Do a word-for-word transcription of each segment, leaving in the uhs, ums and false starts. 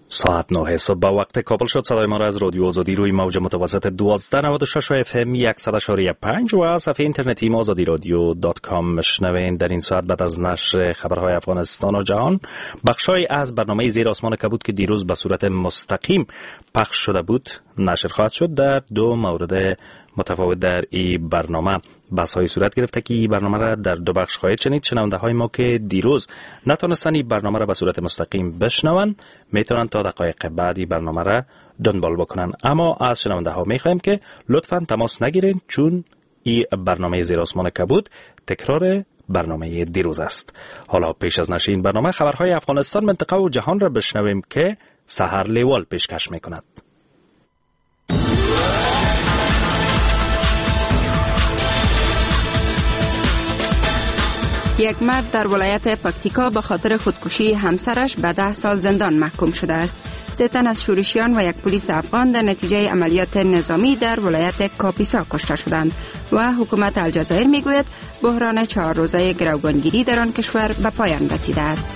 ساعت نه صبح وقت کابل شد. صدای ما را از رادیو آزادی روی موج متوسط دوازده نود و شش و اف ام صد و پنج و صفحه اینترنتی ما آزادی رادیو دات کام مشنوین. در این ساعت بعد از نشر خبرهای افغانستان و جهان، بخشای از برنامه زیر آسمان کبود که دیروز به صورت مستقیم پخش شده بود نشر خواهد شد. در دو مورد متفاوت در این برنامه بحث های صورت گرفته که این برنامه را در دو بخش خواهید شنید. شنونده های ما که دیروز نتونستن این برنامه را به صورت مستقیم بشنون میتونن تا دقایق بعدی برنامه را دنبال بکنن، اما از شنونده ها میخوایم که لطفاً تماس نگیرین چون این برنامه زیر آسمان کبود تکرار برنامه دیروز است. حالا پیش از نشر این برنامه خبرهای افغانستان، منطقه و جهان را بشنویم که سحر لیوال پیشکش میکند. یک مرد در ولایت پکتیکا به خاطر خودکشی همسرش به ده سال زندان محکوم شده است. سه تن از شورشیان و یک پلیس افغان در نتیجه عملیات نظامی در ولایت کاپیسا کشته شدند و حکومت الجزایر میگوید بحران چهار روزه گروگانگیری در آن کشور به پایان رسیده است.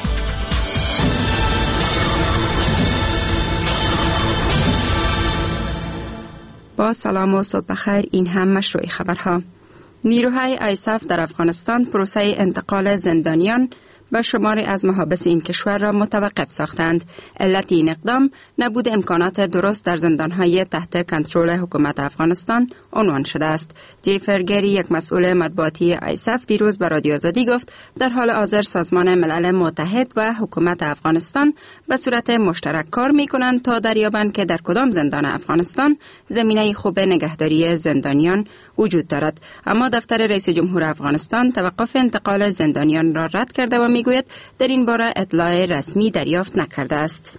با سلام و صبح بخیر، این هم مشروع خبرها. نیروهای آیساف در افغانستان پروسه انتقال زندانیان به شماری از محابس این کشور را متوقف ساختند. علت این اقدام نبود امکانات درست در زندانهای تحت کنترل حکومت افغانستان عنوان شده است. جیفر گری، یک مسئول مطبوعاتی آیساف، دیروز به رادیو آزادی گفت در حال حاضر سازمان ملل متحد و حکومت افغانستان به صورت مشترک کار می‌کنند تا دریابند که در کدام زندان افغانستان زمینه خوب نگهداری زندانیان وجود دارد. اما دفتر رئیس جمهور افغانستان توقف انتقال زندانیان را رد کرده و میگوید در این باره اطلاع رسمی دریافت نکرده است.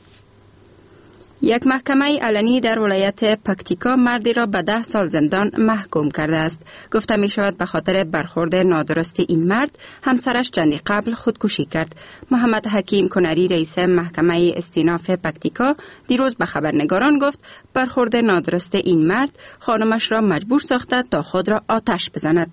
یک محکمه علنی در ولایت پکتیکا مردی را به ده سال زندان محکوم کرده است. گفته می شود به خاطر برخورد نادرست این مرد همسرش چندی قبل خودکشی کرد. محمد حکیم کنری، رئیس محکمه استیناف پکتیکا، دیروز به خبرنگاران گفت برخورد نادرست این مرد خانمش را مجبور ساخته تا خود را آتش بزند.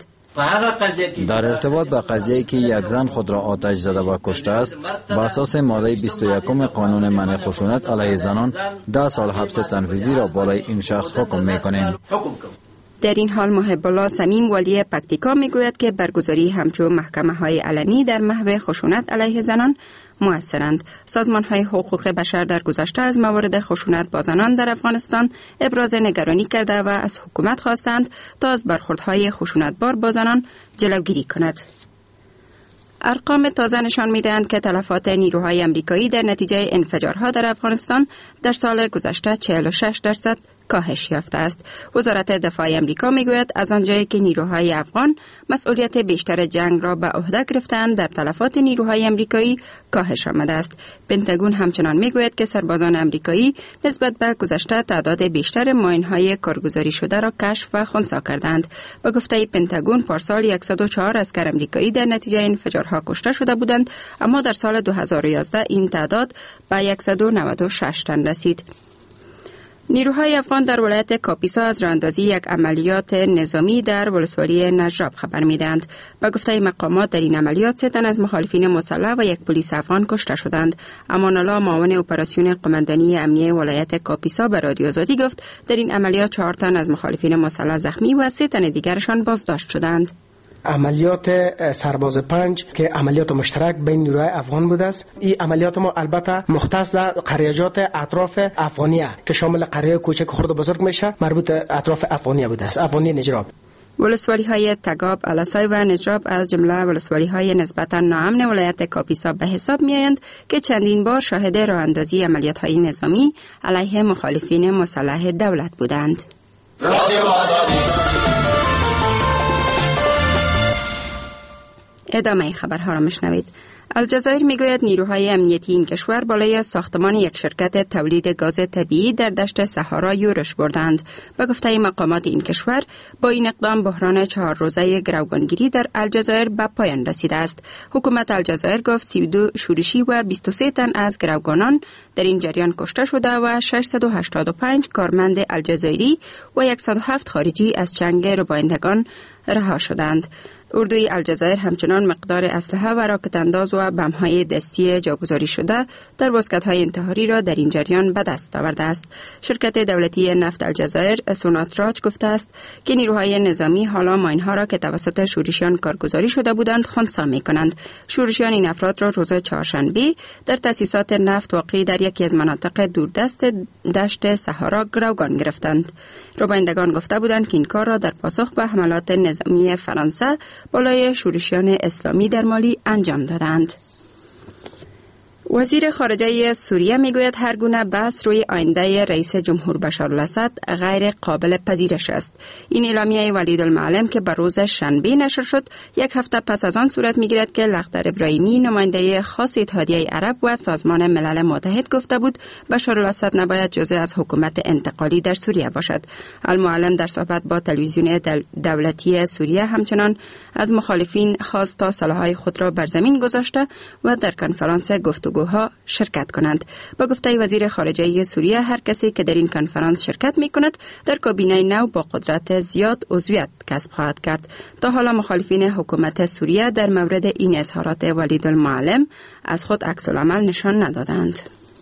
در ارتباط به قضیه‌ای که یک زن خود را آتش زده و کشته است، بر اساس ماده بیست و یک قانون منع خشونت علیه زنان ده سال حبس تنفیذی را بالای این شخص حکم می‌کنیم. در این حال محب الله صمیم، والی پکتیکا، میگوید که برگزاری همچون محکمه‌های علنی در محو خشونت علیه زنان مؤثرند. سازمان‌های حقوق بشر در گذشته از موارد خشونت با زنان در افغانستان ابراز نگرانی کرده و از حکومت خواستند تا از برخوردهای خشونتبار با زنان جلوگیری کند. ارقام تازه نشان می‌دهند که تلفات نیروهای آمریکایی در نتیجه انفجارها در افغانستان در سال گذشته چهل و شش درصد کاهش یافته است. وزارت دفاع آمریکا میگوید از آنجایی که نیروهای افغان مسئولیت بیشتر جنگ را به عهده گرفتند، در تلفات نیروهای آمریکایی کاهش آمده است. پنتاگون همچنان میگوید که سربازان آمریکایی نسبت به گذشته تعداد بیشتر ماین‌های کارگزاری شده را کشف و خنثی کردند. به گفته پنتاگون پارسال صد و چهار اسکر آمریکایی در نتیجه انفجارها کشته شده بودند، اما در سال دو هزار و یازده این تعداد به صد و نود و شش تن رسید. نیروهای افغان در ولایت کاپیسا از راه‌اندازی یک عملیات نظامی در ولسوالی نجراب خبر می‌دهند. با گفته مقامات در این عملیات سه تن از مخالفین مسلح و یک پلیس افغان کشته شدند. امان الله، معاون اپراسیون قماندانی امنیه ولایت کاپیسا، به رادیو آزادی گفت در این عملیات چهار تن از مخالفین مسلح زخمی و سه تن دیگرشان بازداشت شدند. عملیات سرباز پنج که عملیات مشترک بین نیروهای افغان بوده است. این عملیات ما البته مختص در قریجات اطراف افغانیه که شامل قریه کوچک خرد و بزرگ میشه، مربوط اطراف افغانیه بوده است، افغانی نجراب. ولسوالی های تگاب، علسای و نجراب از جمله ولسوالی های نسبتا ناامن ولایت کاپیسا به حساب می آیند که چندین بار شاهد راه اندازی عملیات های نظامی علیه مخالفین مسلح دولت بودند. ادامه خبرها را میشنوید. الجزایر میگوید نیروهای امنیتی این کشور بالای ساختمان یک شرکت تولید گاز طبیعی در دشت صحارا یورش بردند. به گفته مقامات این کشور با این اقدام بحران چهار روزه گروگانگیری در الجزایر به پایان رسیده است. حکومت الجزایر گفت سی و دو شورشی و بیست و سه تن از گروگانان در این جریان کشته شده و ششصد و هشتاد و پنج کارمند الجزایری و صد و هفت خارجی از چنگ ربایندگان رها شدند. اردوی الجزایر همچنان مقدار اسلحه و راکت انداز و بم‌های دستی جاگذاری شده در واسکت‌های انتحاری را در این جریان به دست آورده است. شرکت دولتی نفت الجزایر سوناتراج گفته است که نیروهای نظامی حالا ماین‌ها را که توسط شورشیان کارگزاری شده بودند خنثی می‌کنند. شورشیان این افراد را روز چهارشنبه در تأسیسات نفت واقع در یکی از مناطق دوردست دشت صحرا گروگان گرفتند. روبایندگان گفته بودند که این کار را در پاسخ به حملات نظامی فرانسه بالای شورشیان اسلامی در مالی انجام دادند. وزیر خارجه سوریه میگوید هر گونه بحث روی آینده رئیس جمهور بشار الاسد غیر قابل پذیرش است. این اعلامیه ولید که بر روز شنبه نشر شد یک هفته پس از آن صورت میگیرد که لخدر ابراهیمی نماینده خاص اتحادیه عرب و سازمان ملل متحد گفته بود بشار الاسد نباید جزء از حکومت انتقالی در سوریه باشد. المعلم در صحبت با تلویزیون دولتی سوریه همچنان از مخالفین خواست تا سلاح‌های خود را بر زمین گذاشته و در کنفرانس گفتگو ها شرکت کنند. با گفته وزیر خارجه سوریه هر کسی که در این کنفرانس شرکت می کند در کابینه نو با قدرت زیاد عضویت کسب خواهد کرد. تا حالا مخالفین حکومت سوریه در مورد این اظهارات ولید المعلم از خود عکس العمل نشان ندادند.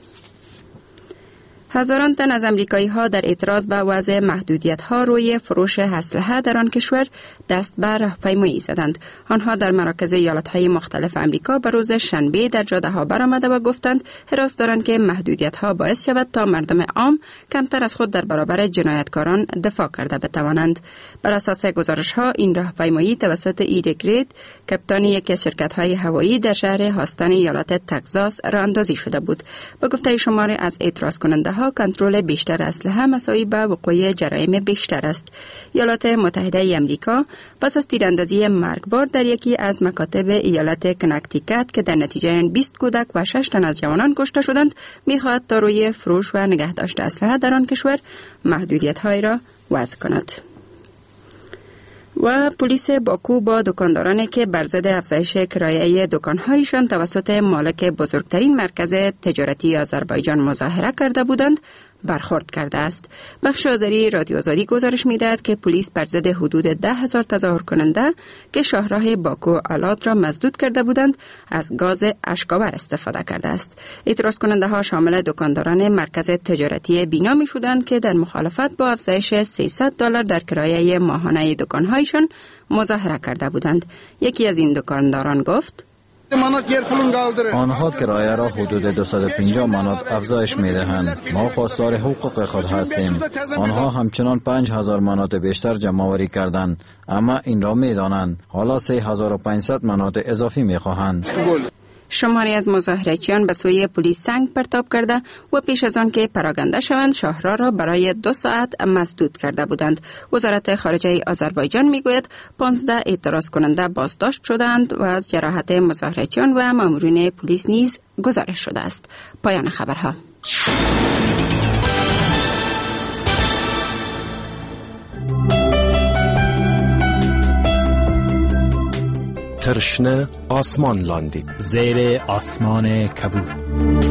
هزاران تن از امریکایی ها در اعتراض به وضع محدودیت ها روی فروش اسلحه در آن کشور دست به راهپیمایی زدند. آنها در مراکز ایالت های مختلف امریکا به روز شنبه در جاده ها برآمده و گفتند حراس دارند که محدودیت ها باعث شود تا مردم عام کمتر از خود در برابر جنایتکاران دفاع کرده بتوانند. بر اساس گزارش ها این راهپیمایی توسط ایریک رید، کاپیتان یکی از شرکت های هوایی در شهر هاستن ایالت تگزاس راه اندازی شده بود. با گفته شماری از اعتراض کننده ها کنترل بیشتر اسلحه مساوی به وقوع جرایم بیشتر است. ایالات متحده ای امریکا پس از تیراندازی مرگبار در یکی از مکاتب ایالت کنکتیکت که در نتیجه آن بیست کودک و شش تن از جوانان کشته شدند می‌خواهد تا روی فروش و نگهداشت اسلحه در آن کشور محدودیت‌هایی را وضع کند. و پلیس باکو با دکاندارانی که بر ضد افزایش کرایه دکان‌هایشان توسط مالک بزرگترین مرکز تجارتی آذربایجان مظاهره کرده بودند برخورد کرده است. بخش آذری رادیو آزادی گزارش می‌دهد که پلیس بر ضد حدود ده هزار تظاهر کننده که شاهراه باکو آلات را مسدود کرده بودند از گاز اشک‌آور استفاده کرده است. اعتراض کننده ها شامل دکانداران مرکز تجارتی بینا می شدند که در مخالفت با افزایش سیصد دلار در کرایه ماهانه دکان‌هایشان مظاهره کرده بودند. یکی از این دکانداران گفت آنها کرایه را حدود دویست و پنجاه منات افزایش می دهند. ما خواستار حقوق خود هستیم. آنها همچنان پنج هزار منات بیشتر جمع آوری کردند، اما این را می دانند حالا سه هزار و پانصد منات اضافی می خواهند. شماری از مظاهره‌چیان به سوی پلیس سنگ پرتاب کرده و پیش از آن که پراگنده شوند شاهراه را برای دو ساعت مسدود کرده بودند. وزارت خارجه آذربایجان میگوید پانزده اعتراض کننده بازداشت شدند و از جراحت مظاهره‌چیان و مامورین پلیس نیز گزارش شده است. پایان خبرها. ترشنه آسمان لاندید زیر آسمان کبود.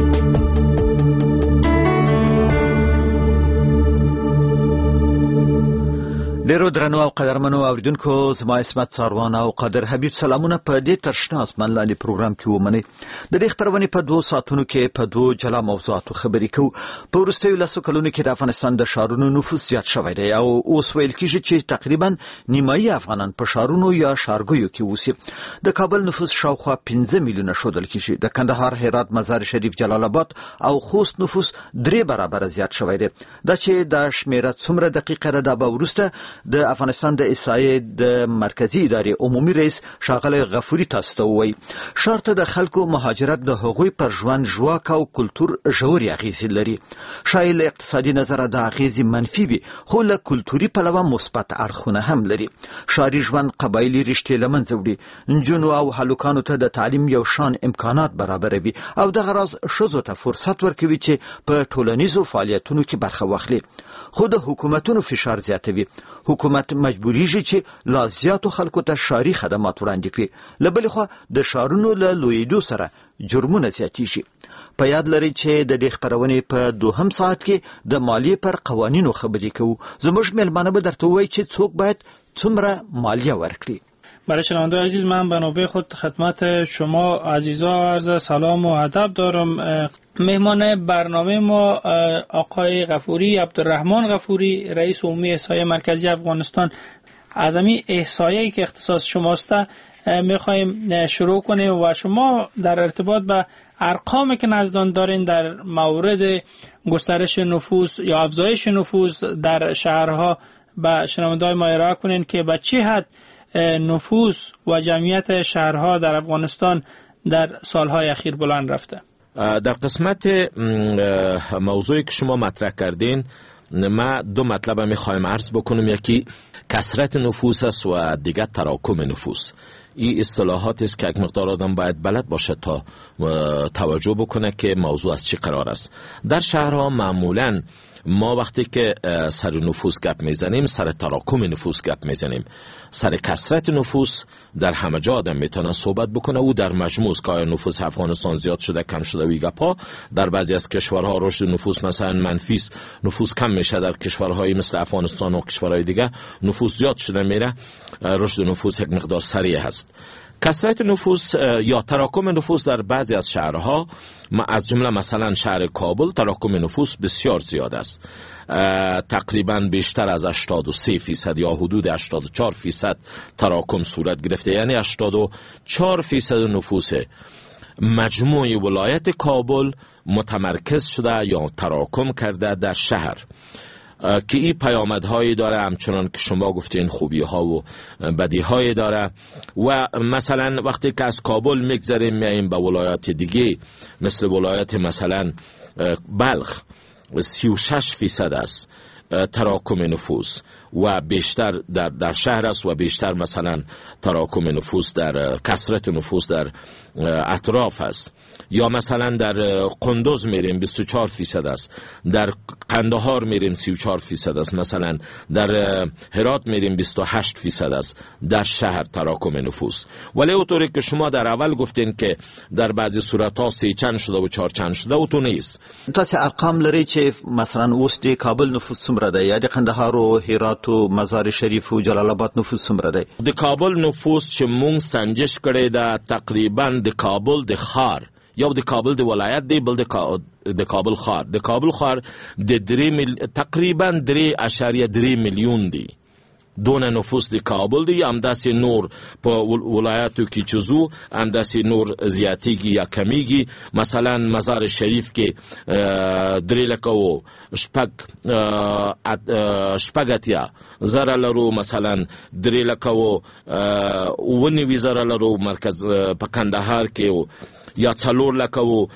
ډیرو درنو او قدرمنو اوریدونکو زما اسمت ساروان او قادر حبیب سلامونه په دې ترشنه آسمان لاندې پروګرام کې ومنئ. د دې خبرونه په دوه ساعتونو کې په دوه جلا موضوعاتو خبرې کوو. په وروستیو لسو کلونو کې د افغانستان د ښارونو نفوس زیات شوی دی او اوس ویل کېږي چې تقریبا نیمایي افغانان په ښارونو یا ښارګیو کې اوسي. د کابل نفوس شاوخوا پنځه میلیونه ښودل کېږي. د کندهار، هرات، مزار شریف، جلال آباد او خوست نفوس درې برابره زیات شوی دی. دا چې دا شمیره څومره دقیقه ده دا به وروسته د افغانستان د اسرائیل د مرکزی ادارې عمومي رئیس ښاغلی غفوري تاسو ته ووایي. ښار ته د خلکو مهاجرت د هغوی پر ژوند ژواک او کلتور ژورې اغیزې لري. شاید له اقتصادي نظره دا اغیزې منفي وي، خو له کلتوري پلوه مثبت اړخونه هم لري. ښاري ژوند قبایلي رشتې له منځه وړي، نجونو او هلکانو ته د تعلیم یو شان امکانات برابروي او دغه راز ښځو ته فرصت ورکوي چې په ټولنیزو فعالیتونو کې برخه واخلي. خو د حکومتونو فشار زیاتوي. حکومت مجبوریږي چې لا زیاتو خلکو ته ښاري خدمات وړاندې کړي. له بلې خوا د ښارونو له لویېدو سره جرمونه زیاتېږي. په یاد لرئ چې د دې خپرونې په دوهم ساعت کې د مالیې پر قوانینو خبرې کوو. زموږ میلمانه به درته ووایي چې څوک باید څومره مالیه ورکړي. برای شنونده عزیز، من به نوبه خود خدمت شما عزیزا عرض سلام و ادب دارم. مهمان برنامه ما آقای غفوری، عبدالرحمن غفوری، رئیس عمومی احصایه مرکزی افغانستان. از همین احصایه‌ای که اختصاص شماست میخوایم شروع کنیم و شما در ارتباط به ارقامی که نزدان دارین در مورد گسترش نفوس یا افزایش نفوس در شهرها به شنونده‌های ما ارائه کنین که به چه حد نفوس و جمعیت شهرها در افغانستان در سالهای اخیر بلند رفته. در قسمت موضوعی که شما مطرح کردین ما دو مطلب میخوایم عرض بکنم. یکی کثرت نفوس است و دیگر تراکم نفوس. این اصطلاحات است که یک مقدار آدم باید بلد باشه تا توجه بکنه که موضوع از چی قرار است. در شهرها معمولاً ما وقتی که سر نفوس گپ میزنیم سر تراکم نفوس گپ میزنیم. سر کثرت نفوس در همه جا آدم میتونه صحبت بکنه و در مجموع که نفوس افغانستان زیاد شده کم شده وی گپا. در بعضی از کشورها رشد نفوس مثلا منفی است، نفوس کم میشه. در کشورهای مثل افغانستان و کشورهای دیگه نفوس زیاد شده میره، رشد نفوس یک مقدار سریع هست. کثرت نفوس یا تراکم نفوس در بعضی از شهرها از جمله مثلا شهر کابل تراکم نفوس بسیار زیاد است. تقریبا بیشتر از هشتاد و سه فیصد یا حدود هشتاد و چهار فیصد تراکم صورت گرفته، یعنی هشتاد و چهار فیصد نفوس مجموع ولایت کابل متمرکز شده یا تراکم کرده در شهر که این پیامدهایی داره همچنان که شما گفتین خوبی ها و بدی هایی داره. و مثلا وقتی که از کابل میگذریم میاییم به ولایات دیگه مثل ولایت مثلا بلخ سی و شش فیصد است تراکم نفوس و بیشتر در, در شهر است و بیشتر مثلا تراکم نفوس در کثرت نفوس در اطراف است. یا مثلا در قندوز میریم بیست و چهار فیصد است، در قندهار میریم سی و چهار فیصد است، مثلا در هرات میریم بیست و هشت فیصد است در شهر تراکم نفوس. ولی اونطوری که شما در اول گفتین که در بعضی صورت‌ها سی چند شده و چهار چند شده او تو نیست. تاسو ارقام لري چې مثلا اوس د کابل نفوس څومره دی یا د قندهار او هرات او مزار شریف او جلال آباد نفوس څومره دی؟ د کابل نفوس چې مونږ سنجش کړی دا تقریبا د کابل د خار یا د کابل د ولایت دی بل د کابل خار د کابل خار د درې مل... تقریبا درې اشاریه درې میلیون دی. دونه نفوس د کابل دی، همداسې نور په ولایاتو کې چې زو همداسې نور زیاتیږي یا کمیږي. مثلا مزار شریف کې درې لکه و شپږ شپږ اتیا زره لرو، مثلا درې لکه و اوه نوي زره لرو مرکز په کندهار کې یا څلور لکه و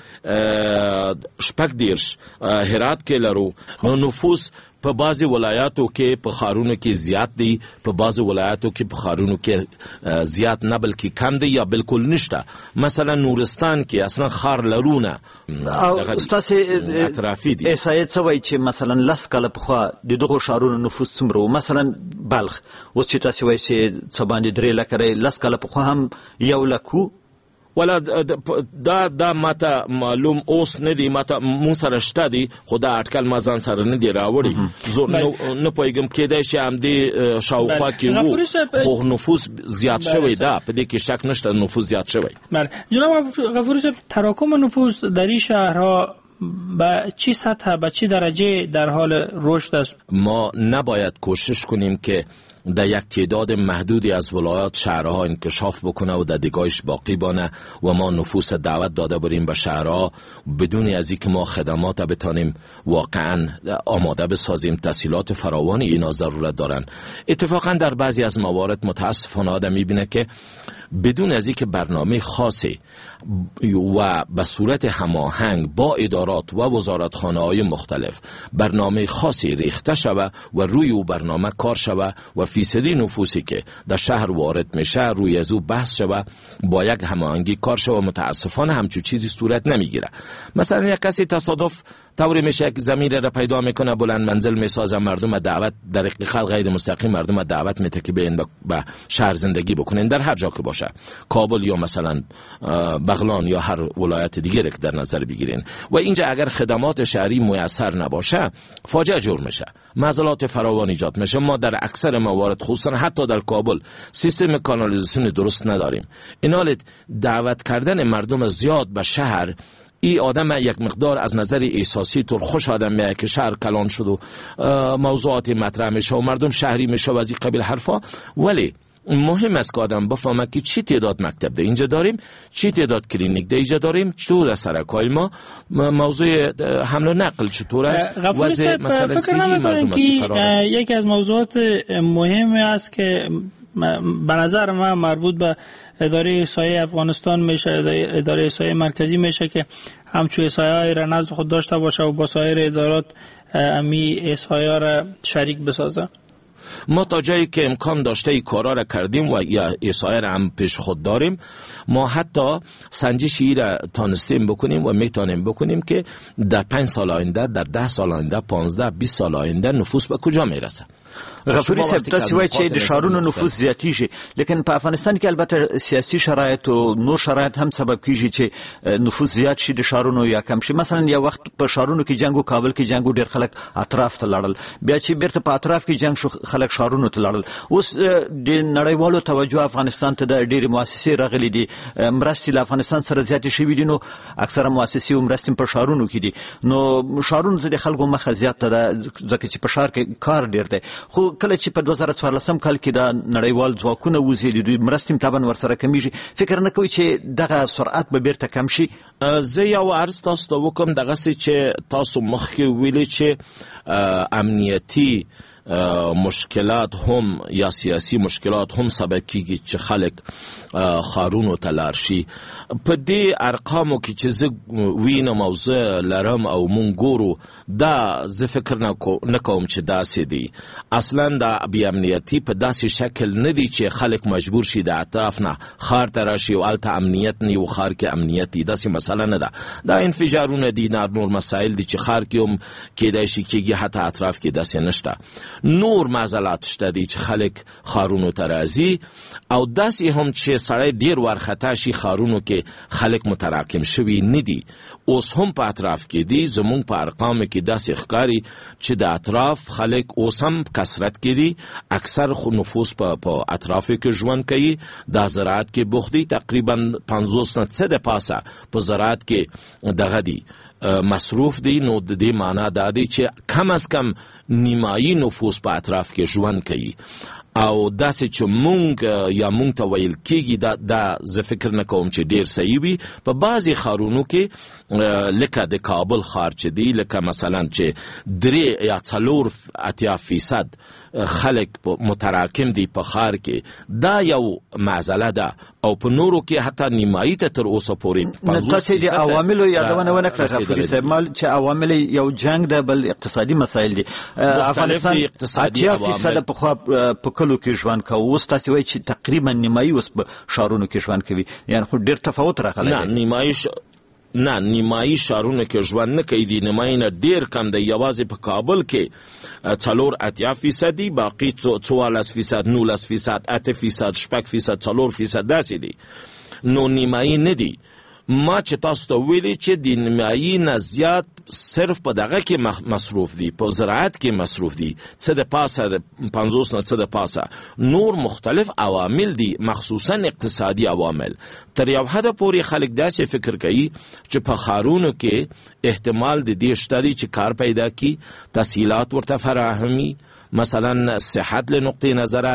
شپږ دیرش هرات کې لرو. نو نفوس په بعضی ولایاتو کې په خارونو کې زیات دی، په بعضی ولایاتو کې په خارونو کې زیات نه بلکې کم دی یا بالکل نشته. مثلا نورستان کې اصلا خار لرونه او استاد اطرافي دي. احصایه څه وایي چې مثلا لس کاله پخوا د دغو شهرونو نفوس څومره و؟ مثلا بلخ اوس چې تاسو وایي چې څه باندې درې لکه دی، لس کاله پخوا هم یو لک و. ولا دا دا ماته معلوم اوس نه دی، ماته مون سره شته دی، خو دا اټکل ما ځان سره نه دی راوړی. زه نه پوهېږم کېدای شي همدې شاوخوا کې وو، خو نفوس زیات شوی ده، په دې کې شک نشته نفوس زیاد شوی. بله جناب غفوری صاحب، تراکم نفوس در این شهرها به چی سطح به چی درجه در حال رشد است؟ ما نباید کوشش کنیم که در یک تعداد محدودی از ولایات شهرها انکشاف بکنه و در دیگاهش باقی بانه و ما نفوس دعوت داده بریم به شهرها بدون از اینکه ما خدمات بتانیم واقعا آماده بسازیم. تسهیلات فراوانی اینا ضرورت دارن. اتفاقا در بعضی از موارد متاسفانه آدم میبینه که بدون از اینکه برنامه خاصی و به صورت هماهنگ با ادارات و وزارتخانه‌های مختلف برنامه خاصی ریخته شود و روی او برنامه کار شود و فیصدی نفوسی که در شهر وارد میشه روی از او بحث شود با یک هماهنگی کار شود. متاسفانه همچون چیزی صورت نمیگیره. مثلا یک کسی تصادف طوری میشه یک زمین را پیدا میکنه بلند منزل میسازه، مردم دعوت در حقیقت غیر مستقیم مردم دعوت میته که بیاین به شهر زندگی بکنین در هر جا که باشه، کابل یا مثلا بغلان یا هر ولایت دیگه که در نظر بگیرین. و اینجا اگر خدمات شهری میسر نباشه فاجعه جور میشه، معضلات فراوان ایجاد میشه. ما در اکثر موارد موارد خصوصا حتی در کابل سیستم کانالیزاسیون درست نداریم. این حال دعوت کردن مردم زیاد به شهر، ای آدم یک مقدار از نظر احساسی طور خوش آدم میه که شهر کلان شد و موضوعات مطرح میشه و مردم شهری میشه و از این قبیل حرفا، ولی مهم است که آدم بفهمه که چی تعداد مکتب ده اینجا داریم، چی تعداد کلینیک ده اینجا داریم، چطور سرکای ما موضوع حمل و نقل چطور است، وضع مثلا صحی مردم است قرار است. یکی از موضوعات مهم است که به نظر من مربوط به اداره احصایی افغانستان میشه، اداره احصایی مرکزی میشه که همچون احصایی های را نزد خود داشته باشه و با سایر ادارات امی احصایی ها را شریک بسازه. ما تا جایی که امکان داشته ای کارا را کردیم و یا احصایی را هم پیش خود داریم، ما حتی سنجشی را تانستیم بکنیم و میتونیم بکنیم که در پنج سال آینده، در ده سال آینده، پانزده بیست سال آینده نفوس به کجا میرسه. غفوری صاحب تاسو وایي چې د شهرونو نفوس زیاتیږي، لیکن په افغانستان کې البته سیاسي شرایط او نور شرایط هم سبب کیږي چې نفوس زیات شي د شهرونو یا کم شي. مثلا یو وخت په شهرونو کې جنگ او کابل کې جنگ ډیر خلک اطراف ته لاړل، بیا چې بیرته په اطراف کې جنگ شو خلک شهرونو ته لاړل. اوس د نړیوالو توجه افغانستان ته د ډېرې مؤسسې راغلي دي، مرستې له افغانستان سره زیاتې شوي دي، نو اکثره مؤسسې او مرستې په شهرونو کې دي. نو شهرونو ته د خلکو مخه زیاته ده ځکه چې په ښار کې کار ډیر دی. خو کله چې په دوه زره څوارلسم کال کې دا نړیوال ځواکونه وزیږي، دوی مرستې طبعا ورسره کمیږي، فکر نه کوي چې دغه سرعت به بیرته کم شي؟ زه یو عرض تاسو ته وکم، دغه چې تاسو مخکې ویلي چې امنیتی مشکلات هم یا سیاسی مشکلات هم سبب کیږي چې خلک خارونو ته لاړ شي. په دې ارقامو کې چې زه وینم او زه لرم او مونږ ګورو، دا زه فکر نه کوم چې داسې دي. اصلا دا بې امنیتي په داسې شکل نه دی چې خلک مجبور شي د اطراف نه ښار ته راشي او هلته امنیت نه وي او ښار کې امنیت دي. داسې مسله نه ده. دا انفجارونه دي، نور مسایل دي چې ښار کې هم کیدای شي کېږي، حتی اطراف کې داسې نشته. نور معضلات شته دي چې خلک ښارونو ته راځي او داسې هم چې سړی ډیر وارخطا شي ښارونو کې خلک متراکم شوي نه دي. اوس هم په اطراف کې دي، زمونږ په ارقامو کې داسې ښکاري چې د اطراف خلک اوس هم کثرت کې دي. اکثر خو نفوس په اطرافو کې ژوند کوي، د زراعت کې بوخت دي، تقریبا پنځوس نه څه د پاسه په زراعت کې دغه دي مصروف دی. نو د دې معنا دا دی چې کم از کم نیمایي نفوس په اطراف کې ژوند کوي او داسې چې مونږ یا مونږ ته ویل کېږي دا, دا زه فکر نه کوم چې ډیر صحیح وي. په بعضې ښارونو کې لکه د کابل ښار چې دی، لکه مثلا چې درې یا څلور اتیا فیصد خلک متراکم دي په ښار کې، دا یو معضله ده. او په نورو کې حتی نیمایي ته تر اوسه پورې تاسو د عواملو یادونه ونه کړه غفوري صاحب، مال چې عوامل یو جنگ ده، بل اقتصادي مسایل دي. افغانستان اتیا فیصد په خوا په کلو کې ژوند کوي، اوس تاسو وایي چې تقریبا نیمایي اوس په ښارونو کې ژوند کوي، یعنی خو ډیر تفاوت راغلی. نه نیمایي نه نیمایي ښارونو کې ژوند نه کوي، دی نیمایي نه ډیر کم دی. یوازې په کابل کې څلور اتیا فیصدي، باقي څوارلس فیصد، نولس فیصد، اته فیصد، شپږ فیصد، څلور فیصد داسې دي. نو نیمایي نه دي. ما چې تاسو ته ویلي چې د نیمایي نه زیات صرف په دغه کې مصروف دي، په زراعت کې مصروف دي، څه د پاسه پنځوس نه څه د پاسه. نور مختلف عوامل دي، مخصوصا اقتصادي عوامل. تر یو حده پورې خلک داسې فکر کوي چې په ښارونو کې احتمال د دې شته دی چې کار پیدا کی، تسهیلات ورته فراهمي، مثلا صحت له نقطې نظره،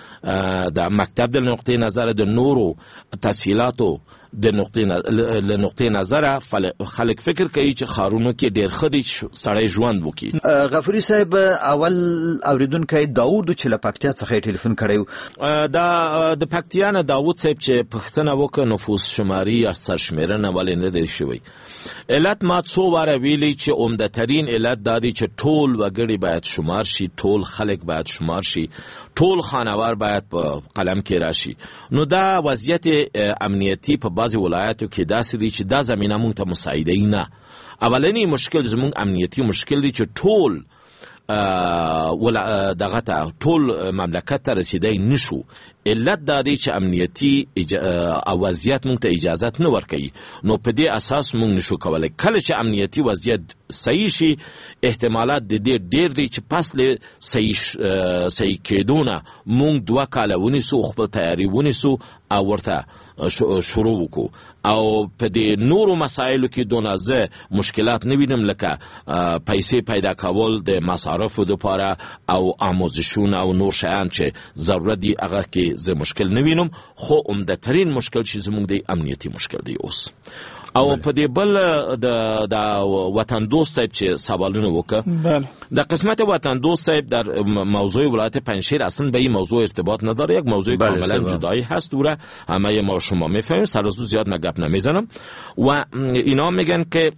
د مکتب له نقطې نظره، د نورو تسهیلاتو د نقطې نقطې نظره خلک فکر کوي چې ښارونو کې ډېر ښه دي سړی ژوند وکړي. غفوري صاحب، اول اوریدونکی داود چې له پکتیا څخه ټلیفون کړی و، دا د پکتیا نه داود صاحب چې پوښتنه وکړه نفوس شماري یا سرشمېرنه ولې نه دی شوی. علت ما څو واره ویلي چې عمده ترین علت دا دی چې ټول وګړي باید شمار شي، ټول خلک باید شمار شي، ټول خانوار باید په قلم کې راشي. نو دا وضعیت امنیتی په بعضی ولایاتو کې داسې دی چې دا زمینه مونږ ته مساعده نه. اولنی مشکل زمونږ امنیتی مشکل دی چې ټول ول دغه ته ټول مملکت ته رسیدای نشو. علت دا دی چې امنیتي او وضعیت مونږ ته اجازه نه ورکوي، نو په دې اساس مونږ نشو کولای. کله چې امنیتي وضعیت صحیح شي احتمالات د دې ډیر دي چې پس له صحیح صحیح کېدونه مونږ دوه کاله ونیسو، خپل تیاری ونیسو او ورته شروع وکړو. او په دې نورو مسایلو کې دونه زه مشکلات نه وینم، لکه پیسې پیدا کول د مصارفو لپاره او آموزشونه او نور شیان چې ضرورت دي، هغه کې زه مشکل نه وینم. خو عمده ترین مشکل چې زموږ دی امنیتي مشکل دی اوس. او په دې بل د د وطن دوست صاحب چې سوالونه وکړه، بله د قسمت وطن دوست صاحب در موضوع ولایت پنجشیر اصلا به این موضوع ارتباط نداره، یک موضوع کاملا جدایی هست، دوره همه ما شما میفهمیم، سر و زیاد من گپ نمیزنم. و اینا میگن که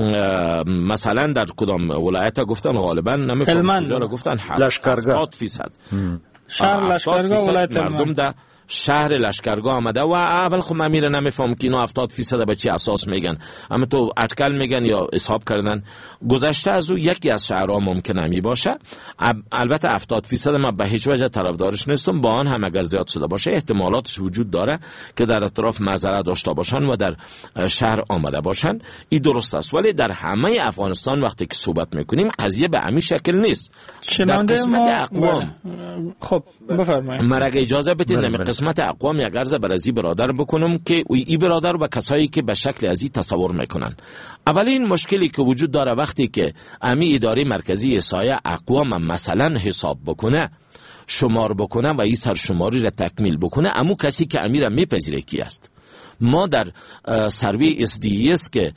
مثلا در کدام ولایت گفتن، غالبا نمیفهمم کجا را گفتن، هفتاد فیصد شهر لشکرگاه ولایت مردم در شهر لشکرگاه آمده و اول خب من میره نمیفهم که اینا هفتاد فیصد به چی اساس میگن، اما تو اٹکل میگن یا حساب کردن. گذشته از او یکی از شهرها ممکنه می باشه، البته هفتاد فیصد من به هیچ وجه طرفدارش نیستم، با آن هم اگر زیاد شده باشه احتمالاتش وجود داره که در اطراف مزرعه داشته باشن و در شهر آمده باشن. این درست است، ولی در همه افغانستان وقتی که صحبت میکنیم قضیه به همین شکل نیست. در قسمت اقوام خب بفرمایید، مرا اجازه بدید قسمت اقوام یک عرض بر ازی برادر بکنم که ای برادر و کسایی که به شکل ازی تصور میکنن. اولین مشکلی که وجود داره وقتی که امی اداره مرکزی احصایه اقوام مثلا حساب بکنه، شمار بکنه و این سرشماری را تکمیل بکنه، امو کسی که امی را میپذیره کی است. ما در سروی اس دی اس که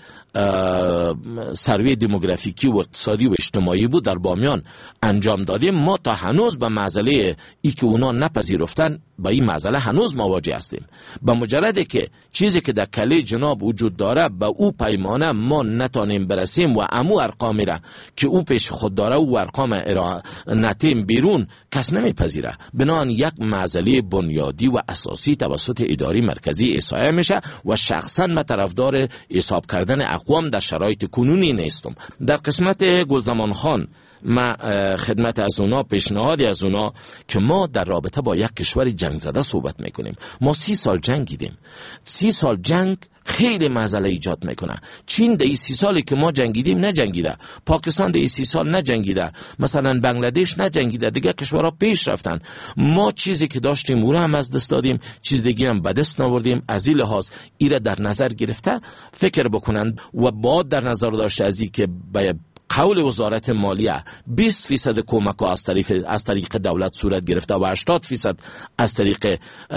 سروی دموگرافیکی و اقتصادی و اجتماعی بود در بامیان انجام دادیم، ما تا هنوز به معضله ای که اونا نپذیرفتن با این معضله هنوز مواجه هستیم. با مجرد که چیزی که در کله جناب وجود داره با او پیمانه ما نتانیم برسیم و امو ارقامی را که او پیش خود داره و ارقام نتیم بیرون کس نمیپذیره، بنابراین یک معضله بنیادی و اساسی توسط اداره مرکزی احصایه میشه و شخصا من طرفدار حساب کردن اقوام در شرایط کنونی نیستم. در قسمت گلزمان خان ما خدمت از اونا پیشنهادی از اونا که ما در رابطه با یک کشور جنگ زده صحبت میکنیم. ما سی سال جنگیدیم، سی سال جنگ خیلی مسئله ایجاد میکنه. چین در این سی سالی که ما جنگیدیم نجنگیده، پاکستان در این سی سال نجنگیده، مثلا بنگلادش نجنگیده، دیگه کشورها پیش رفتن. ما چیزی که داشتیم او را هم از دست دادیم، چیز دیگه هم به دست نوردیم. از این لحاظ ایره در نظر گرفته فکر بکنند و باید در نظر داشته از این که به قول وزارت مالیه بیست فیصد کمک ها از طریق از طریق دولت صورت گرفته و هشتاد فیصد از طریق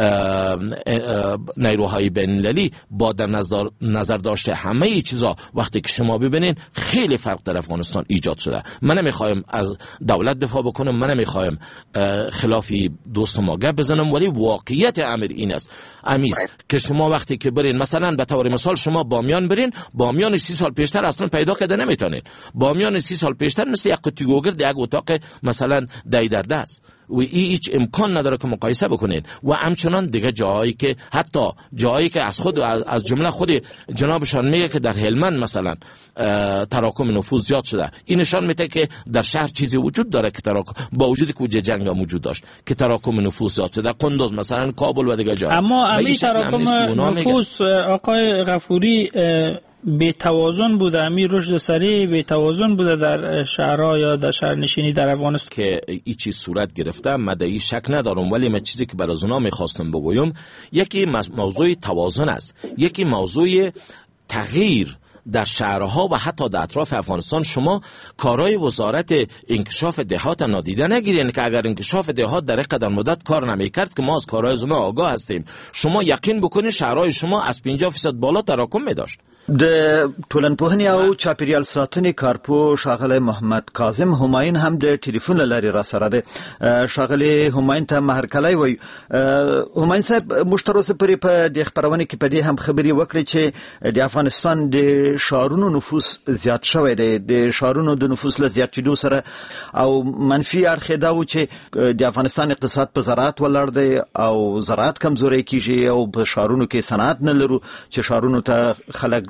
نیروهای بین‌المللی. با در نظر نظر داشته همه ای چیزا وقتی که شما ببینین خیلی فرق در افغانستان ایجاد شده. من نمیخوایم از دولت دفاع بکنم، من نمیخوایم خلافی دوست ما گپ بزنم، ولی واقعیت امر این است امیز که شما وقتی که برین مثلا به طور مثال شما بامیان برین، بامیان سی سال پیشتر اصلا پیدا کرده نمیتونین. بامیان سی سال پیشتر مثل یک قطی گوگرد یک اتاق مثلا دای در دست و ای هیچ امکان نداره که مقایسه بکنید. و همچنان دیگه جایی که حتی جایی که از خود از جمله خود جنابشان میگه که در هلمند مثلا تراکم نفوذ زیاد شده، این نشان میده که در شهر چیزی وجود داره که تراکم با وجودی که وجود جنگ موجود داشت که تراکم نفوذ زیاد شده، قندوز مثلا کابل و دیگه جا. اما امی تراکم نفوذ آقای غفوری به توازن بوده، امی رشد سریع به توازن بوده در شهرها یا در شهرنشینی در افغانستان که این چیز صورت گرفته. مدعی شک ندارم، ولی من چیزی که برای اونا میخواستم بگویم یکی موضوع توازن است، یکی موضوع تغییر در شهرها و حتی در اطراف افغانستان. شما کارهای وزارت انکشاف دهات نادیده نگیرین که اگر انکشاف دهات در یک قدر مدت کار نمیکرد که ما از کارهای از اونا آگاه هستیم. شما یقین بکنید شهرهای شما از پنجاه درصد بالا تراکم می داشت. د ټولنپوهنې او چاپیریال ساتنې کارپو ښاغلی محمد کاظم همایون هم د ټلیفون له لارې را سره دی. ښاغلی همایون ته مهرکلی وایو. همایون صاحب موږ تر اوسه پورې په دې خپرونې کې په دې هم خبرې وکړې چې د افغانستان د ښارونو نفوس زیات شوی دی، د ښارونو د نفوس له زیاتېدو سره او منفي اړخ یې دا و چې د افغانستان اقتصاد په زراعت ولاړ دی او زراعت کمزوری کیږي او په ښارونو کې صنعت نه لرو چې ښارونو ته خلک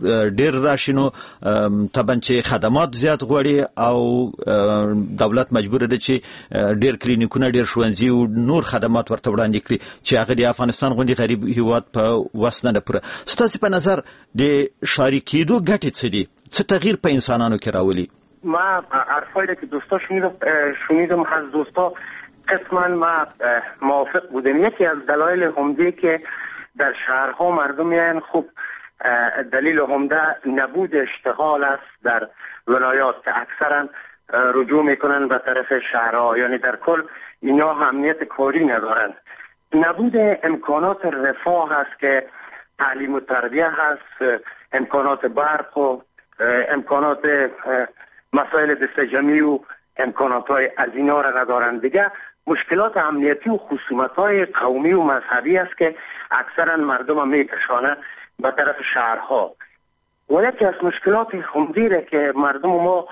ډیر راشي نو طبعا چې خدمات زیات غوړي او دولت مجبور دی چې ډیر کلینیکونه ډیر ښوونځي او نور خدمات ورته وړاندې کړي چې هغه د افغانستان غوندي غریب هیواد په وسنه نه پوره. ستاسو په نظر د شاری کېدو ګټې څه دي؟ څه تغییر په انسانانو کې راولي؟ ما حرفایی که دوستا شنیدم شنیدم از دوستا قسما ما موافق بودم. یکی از دلایل عمده که در شهرها مردم میان خوب دلیل عمده نبود اشتغال است در ولایات که اکثرا رجوع میکنن به طرف شهرها، یعنی در کل اینا اهمیت کاری ندارن. نبود امکانات رفاه هست که تعلیم و تربیه هست، امکانات برق و امکانات مسائل دست جمعی و امکانات های از اینا را ندارن. دیگه مشکلات امنیتی و خصومت های قومی و مذهبی است که اکثرا مردم میکشانه به طرف شهرها. و یکی از مشکلات عمده که مردم ما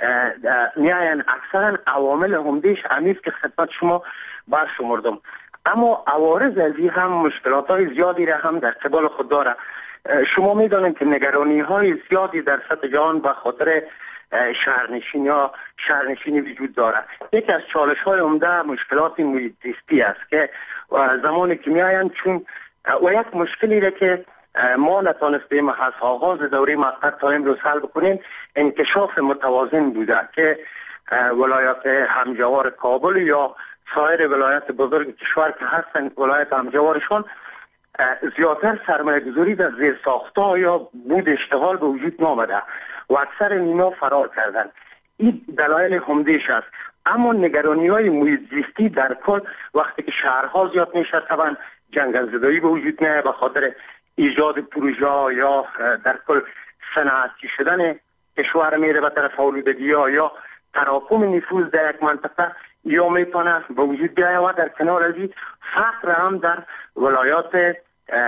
میاین اکثرا عوامل عمدهش همیست که خدمت شما برشمردم، اما عوارض ازی هم مشکلات های زیادی را هم در قبال خود داره. شما میدانید که نگرانی های زیادی در سطح جهان به خاطر شهرنشینی یا شهرنشینی وجود داره. یکی از چالش های عمده مشکلات محیط زیستی است که زمانی که میاین چون و یک مشکلی را که ما نتانستیم از آغاز دوره مقطع تا امروز حل بکنیم انکشاف متوازن بوده که ولایات همجوار کابل یا سایر ولایات بزرگ کشور که هستن ولایات همجوارشان زیادتر سرمایه گذاری در زیر ساختها یا بود اشتغال به وجود نامده و اکثر اینا فرار کردن. این دلایل عمده‌اش است. اما نگرانی های محیط زیستی در کل وقتی که شهرها زیاد میشه طبعا جنگل زدایی به وجود میاد به خاطر ایجاد پروژه یا در کل صنعتی شدن کشور میره به طرف آلودگی ها یا تراکم نفوذ در یک منطقه یا میتونه به وجود بیاید و در کنار از این فقر هم در ولایات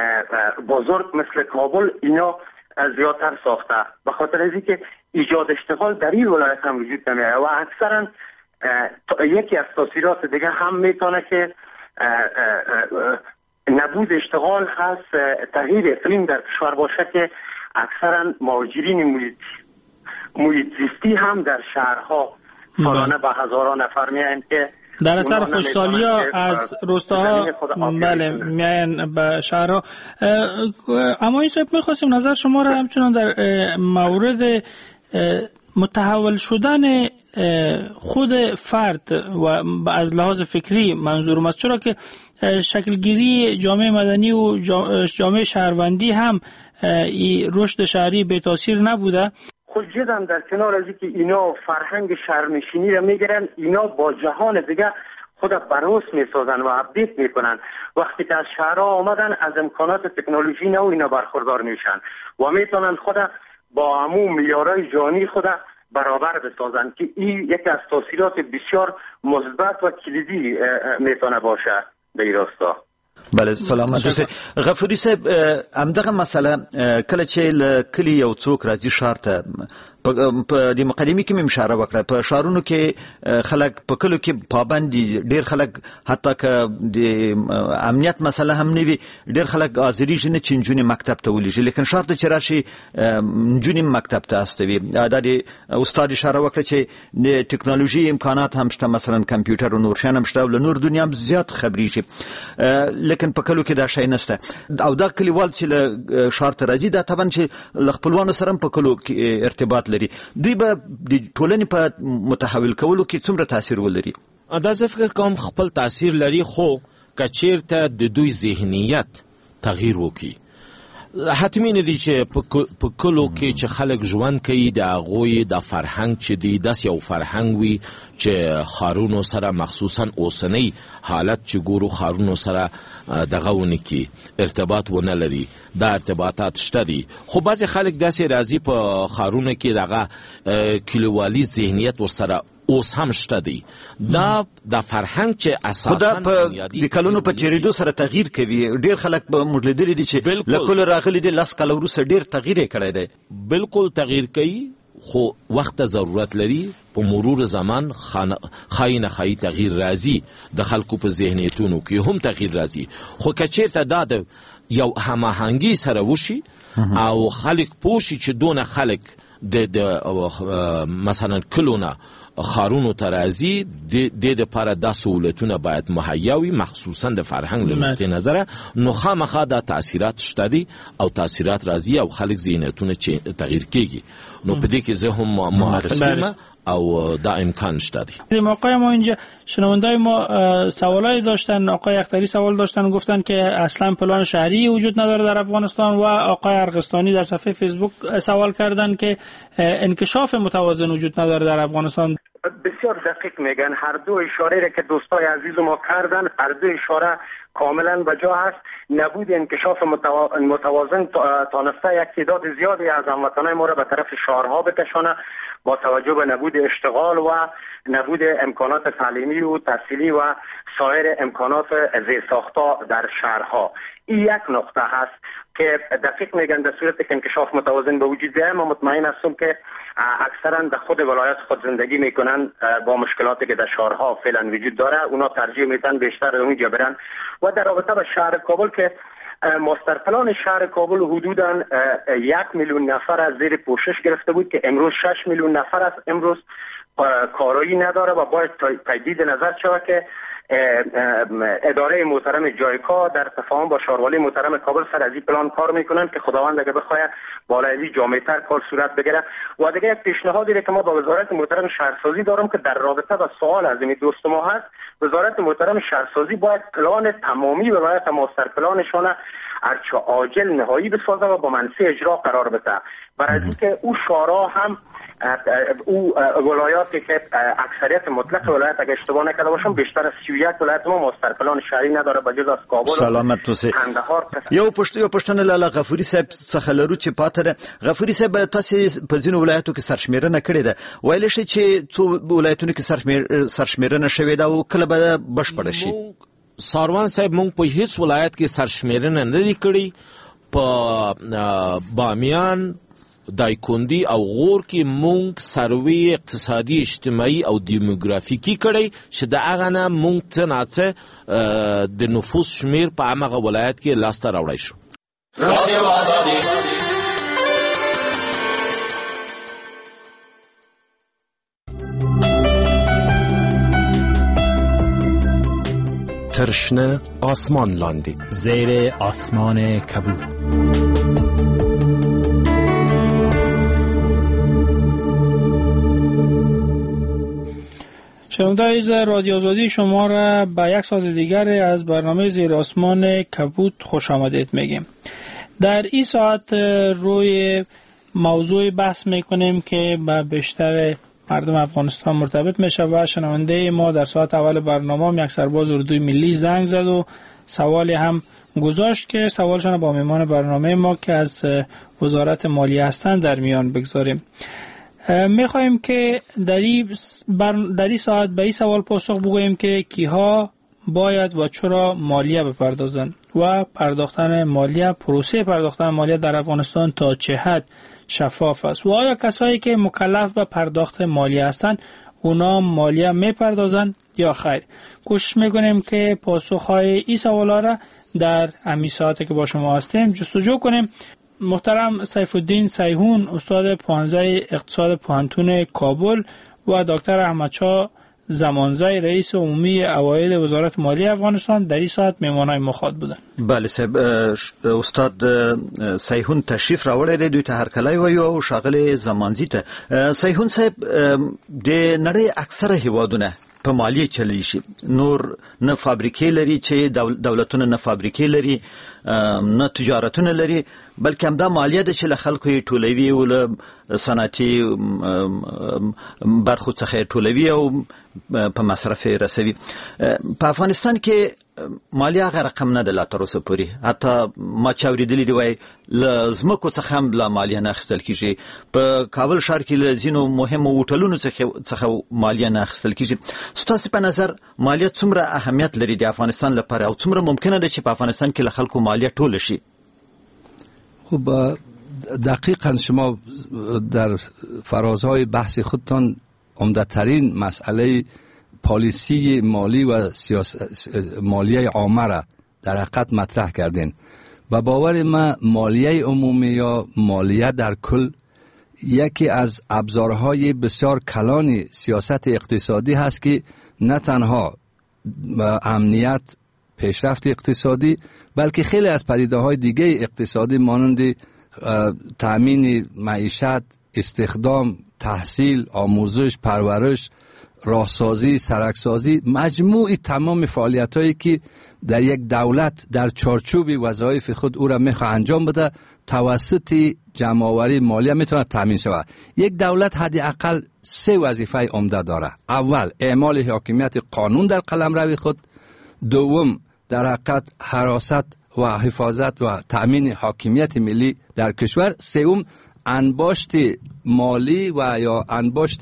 بزرگ مثل کابل اینا زیادتر ساخته به خاطر از اینکه ایجاد اشتغال در این ولایت هم وجود نمیاد و اکثرا یکی از تاثیرات دیگه هم میتونه که نبود اشتغال هست تغییر اقلیم در کشور باشه که اکثرا مهاجرین محیط زیستی هم در شهرها سالانه به هزاران نفر میایند که در اثر خوشسالیا از روستاها بله میاین به شهرها. اما این صاحب میخواستیم نظر شما را همچنان در مورد متحول شدن خود فرد و از لحاظ فکری منظورم است، چرا که شکلگیری جامعه مدنی و جامعه شهروندی هم این رشد شهری به تاثیر نبوده. خود جدم در کنار از اینکه اینا فرهنگ شهرنشینی را میگیرن اینا با جهان دیگه خود براس میسازن و اپدیت میکنن. وقتی که از شهرها آمدن از امکانات تکنولوژی نو اینا برخوردار میشن و میتونن خود با عموم معیارهای جهانی خود برابر بسازن که این یکی از تاثیرات بسیار مثبت و کلیدی میتونه باشه به این راستا. بله سلامت اوسئ. غفوري صاحب همدغه مسله کله چې کلی یو څوک راځي شهر ته په د مقدمه کې مم اشاره وکړه په شهرونو کې خلک په کلو کې پابند دي ډیر خلک حتی که د امنیت مسله هم نه وي ډیر خلک حاضري جن چنجونی مکتب ته ولېږي لیکن شهر ته چې راشي جونی مکتب ته استوي دا د استاد اشاره وکړه چې د ټکنالوژي امکانات هم شته مثلا کمپیوټر او نور شان هم شته ول نور دنیا هم زیات خبري شي لیکن په کلو کې دا شی نشته او دا کلیوال چې شهر ته راځي دا طبعا چې خپلوانو سره په کلو کې ارتباط لري دوی به د ټولنې په متحول کولو کې څومره تاثیر ولري؟ دا زه فکر کوم خپل تاثیر لري خو که چیرته د دوی ذهنیت تغییر وکړي حتمی نه دي چې په کلو کې چې خلک ژوند کوي د هغوی د فرهنګ چې دی داسې یو فرهنګ وي چې ښارونو سره مخصوصا اوسنی حالت چې ګورو ښارونو سره دغه ونه کې ارتباط ونه لري دا ارتباطات شته دي خو بعضې خلک داسې راځي په ښارونو کې دغه کلیوالي ذهنیت ورسره اوس هم شته دی دا د فرهنګ چې اساساً د کلونو په تیریدو سره تغییر کوي ډیر خلک به موږ لیدلي دي چې له کله راغلي دي لس کاله وروسته ډیر تغییر یې کړی دی بالکل تغییر کوي خو وخت ضرورت لري په مرور زمان خای نه خای تغییر راځي د خلکو په ذهنیتونو کې هم تغییر راځي خو که چیرته دا د یو هماهنګي سره وشي او خلک پوشی چې دونه خلک د مثلا کلونه خارونو ترازی د د لپاره د سہولتونه باید مهیا وي، مخصوصا د فرهنګ له نقطې نظره. نو خامخا د تاثیرات شته دي او تاثیرات راځي او خلک ذهنیتونه چې تغییر کیږي. نو په دې کې زه هم معرفي او دا امکان شته دی. آقای ما اینجا شنوندای ما سوالای داشتن. آقای اختری سوال داشتن، گفتن که اصلا پلان شهری وجود نداره در افغانستان و آقای ارغستانی در صفحه فیسبوک سوال کردن که انکشاف متوازن وجود نداره در افغانستان. بسیار دقیق میگن. هر دو اشاره که دوستای عزیز ما کردن، هر دو اشاره کاملا بجا هست. نبود انکشاف متوازن تانسته یک تعداد زیادی از هموطنان ما را به طرف شهرها بکشانه با توجه به نبود اشتغال و نبود امکانات تعلیمی و تحصیلی و سایر امکانات زیرساخت‌ها در شهرها. این یک نقطه هست که دقیق میگن در صورت که انکشاف متوازن به وجود بیاید. ما مطمئن هستم که اکثرا در خود ولایت خود زندگی میکنن با مشکلاتی که در شهرها فعلا وجود داره، اونا ترجیح میدن بیشتر اونجا برن. و در رابطه با شهر کابل که ماستر پلان شهر کابل حدوداً یک میلیون نفر از زیر پوشش گرفته بود که امروز شش میلیون نفر است. امروز کارایی نداره و باید تجدید نظر شود که اداره محترم جایکا در تفاهم با شهرولی محترم کابل سر از این پلان کار میکنن که خداوند اگه بخواد بالای از این جامع‌تر کار صورت بگیره. و دیگه یک پیشنهادی که ما با وزارت محترم شهرسازی دارم که در رابطه با سوال از این دوست ما هست، وزارت محترم شهرسازی باید پلان تمامی ولایت ماستر پلانشون هرچه عاجل نهایی بسازه و با منصه اجرا قرار بده. برای اینکه او شورا هم او ولایاتی که اکثریت مطلق ولایت اگه اشتباه نکرده باشم بیشتر از سی و یک ولایت ما ماستر پلان شهری نداره بجز از کابل. سلامت توسه. یو پښتو یو پښتنه لاله غفوري صاحب څخه لرو چې پاتره غفوري صاحب تاسو په ځینو ولایتو کې سرشمیرنه کړې ده، ویل شي چې څو ولایتونو کې سرشمیرنه شوې ده او کله به بشپړ شي؟ ساروان صاحب مونږ په هیڅ ولایت کې سرشمیرنه نه دی کړې. په بامیان، دایکندی او غور کې مونږ سروې اقتصادي اجتماعي او دیموګرافیکي کړی چې د هغه نه مونږ څه ناڅه د نفوس شمیر په هغه ولایت کې لاسته راوړی شو. رادیو آزادي ترشنه آسمان لاندی زیر آسمان کبود. شنوندگان رادیو آزادی شما را به یک ساعت دیگر از برنامه زیر آسمان کبود خوش آمدید میگیم. در این ساعت روی موضوع بحث میکنیم که به بیشتر مردم افغانستان مرتبط میشه و شنونده ما در ساعت اول برنامه هم یک سرباز اردوی ملی زنگ زد و سوالی هم گذاشت که سوالشان با مهمان برنامه ما که از وزارت مالیه هستند در میان بگذاریم. میخوایم که در این بر... ساعت به این سوال پاسخ بگوییم که کیها باید و چرا مالیه بپردازند و پرداختن مالیه، پروسه پرداختن مالیه در افغانستان تا چه حد شفاف است و آیا کسایی که مکلف به پرداخت مالیه هستند اونا مالیه میپردازند یا خیر. کوشش میکنیم که پاسخهای این سوالا را در همین ساعتی که با شما هستیم جستجو کنیم. محترم سیف الدین سیهون استاد پانزده اقتصاد پوهنتون کابل و دکتر احمد شاه زمانزی رئیس عمومی اوایل وزارت مالیه افغانستان در این ساعت مهمانای ما خواهد بودند. بله صاحب، استاد سیهون تشریف راوړی دی، دوی ته هرکلی وایو او ښاغلی زمانزي ته. سیهون صاحب، د نړۍ اکثره هیوادونه په مالیه چلی شي، نور نه فابریکې لري چې دولتونه نه فابریکې لري نه تجارتونه لري، بلکې همدا مالیه ده چې له خلکو یې ټولوي او له صنعتي برخو څخه یې ټولوي او په مصرف یې رسوي. په افغانستان کې مالیه هغه رقم نه ده لا تر اوسه پورې. حتی ما چې اورېدلي دي وایي له ځمکو څخه هم لا مالیه نه اخیستل کېږي. په کابل ښار کې له ځینو مهمو هوټلونو څخه مالیه نه اخیستل کېږي. ستاسې په نظر مالیه څومره اهمیت لري د افغانستان لپاره او څومره ممکنه ده چې په افغانستان کې له خلکو مالیه ټوله شي؟ خب دقیقاً شما در فرازهای بحث خودتان عمده‌ترین مسئله پالیسی مالی و سیاست مالیه عامه را در حقیقت مطرح کردین. به باور من مالیه عمومی یا مالیه در کل یکی از ابزارهای بسیار کلان سیاست اقتصادی هست که نه تنها امنیت، پیشرفت اقتصادی، بلکه خیلی از پدیده‌های دیگه اقتصادی مانند تأمین معیشت، استخدام، تحصیل، آموزش، پرورش، راهسازی، سرکسازی، مجموعی تمام فعالیت‌هایی که در یک دولت در چارچوب وظایف خود او را میخواد انجام بده توسط جمع‌آوری مالیه میتونه تامین شود. یک دولت حداقل سه وظیفه عمده داره. اول، اعمال حاکمیت قانون در قلمرو خود. دوم، در حقیقت حراست و حفاظت و تأمین حاکمیت ملی در کشور. سوم، انباشت مالی و یا انباشت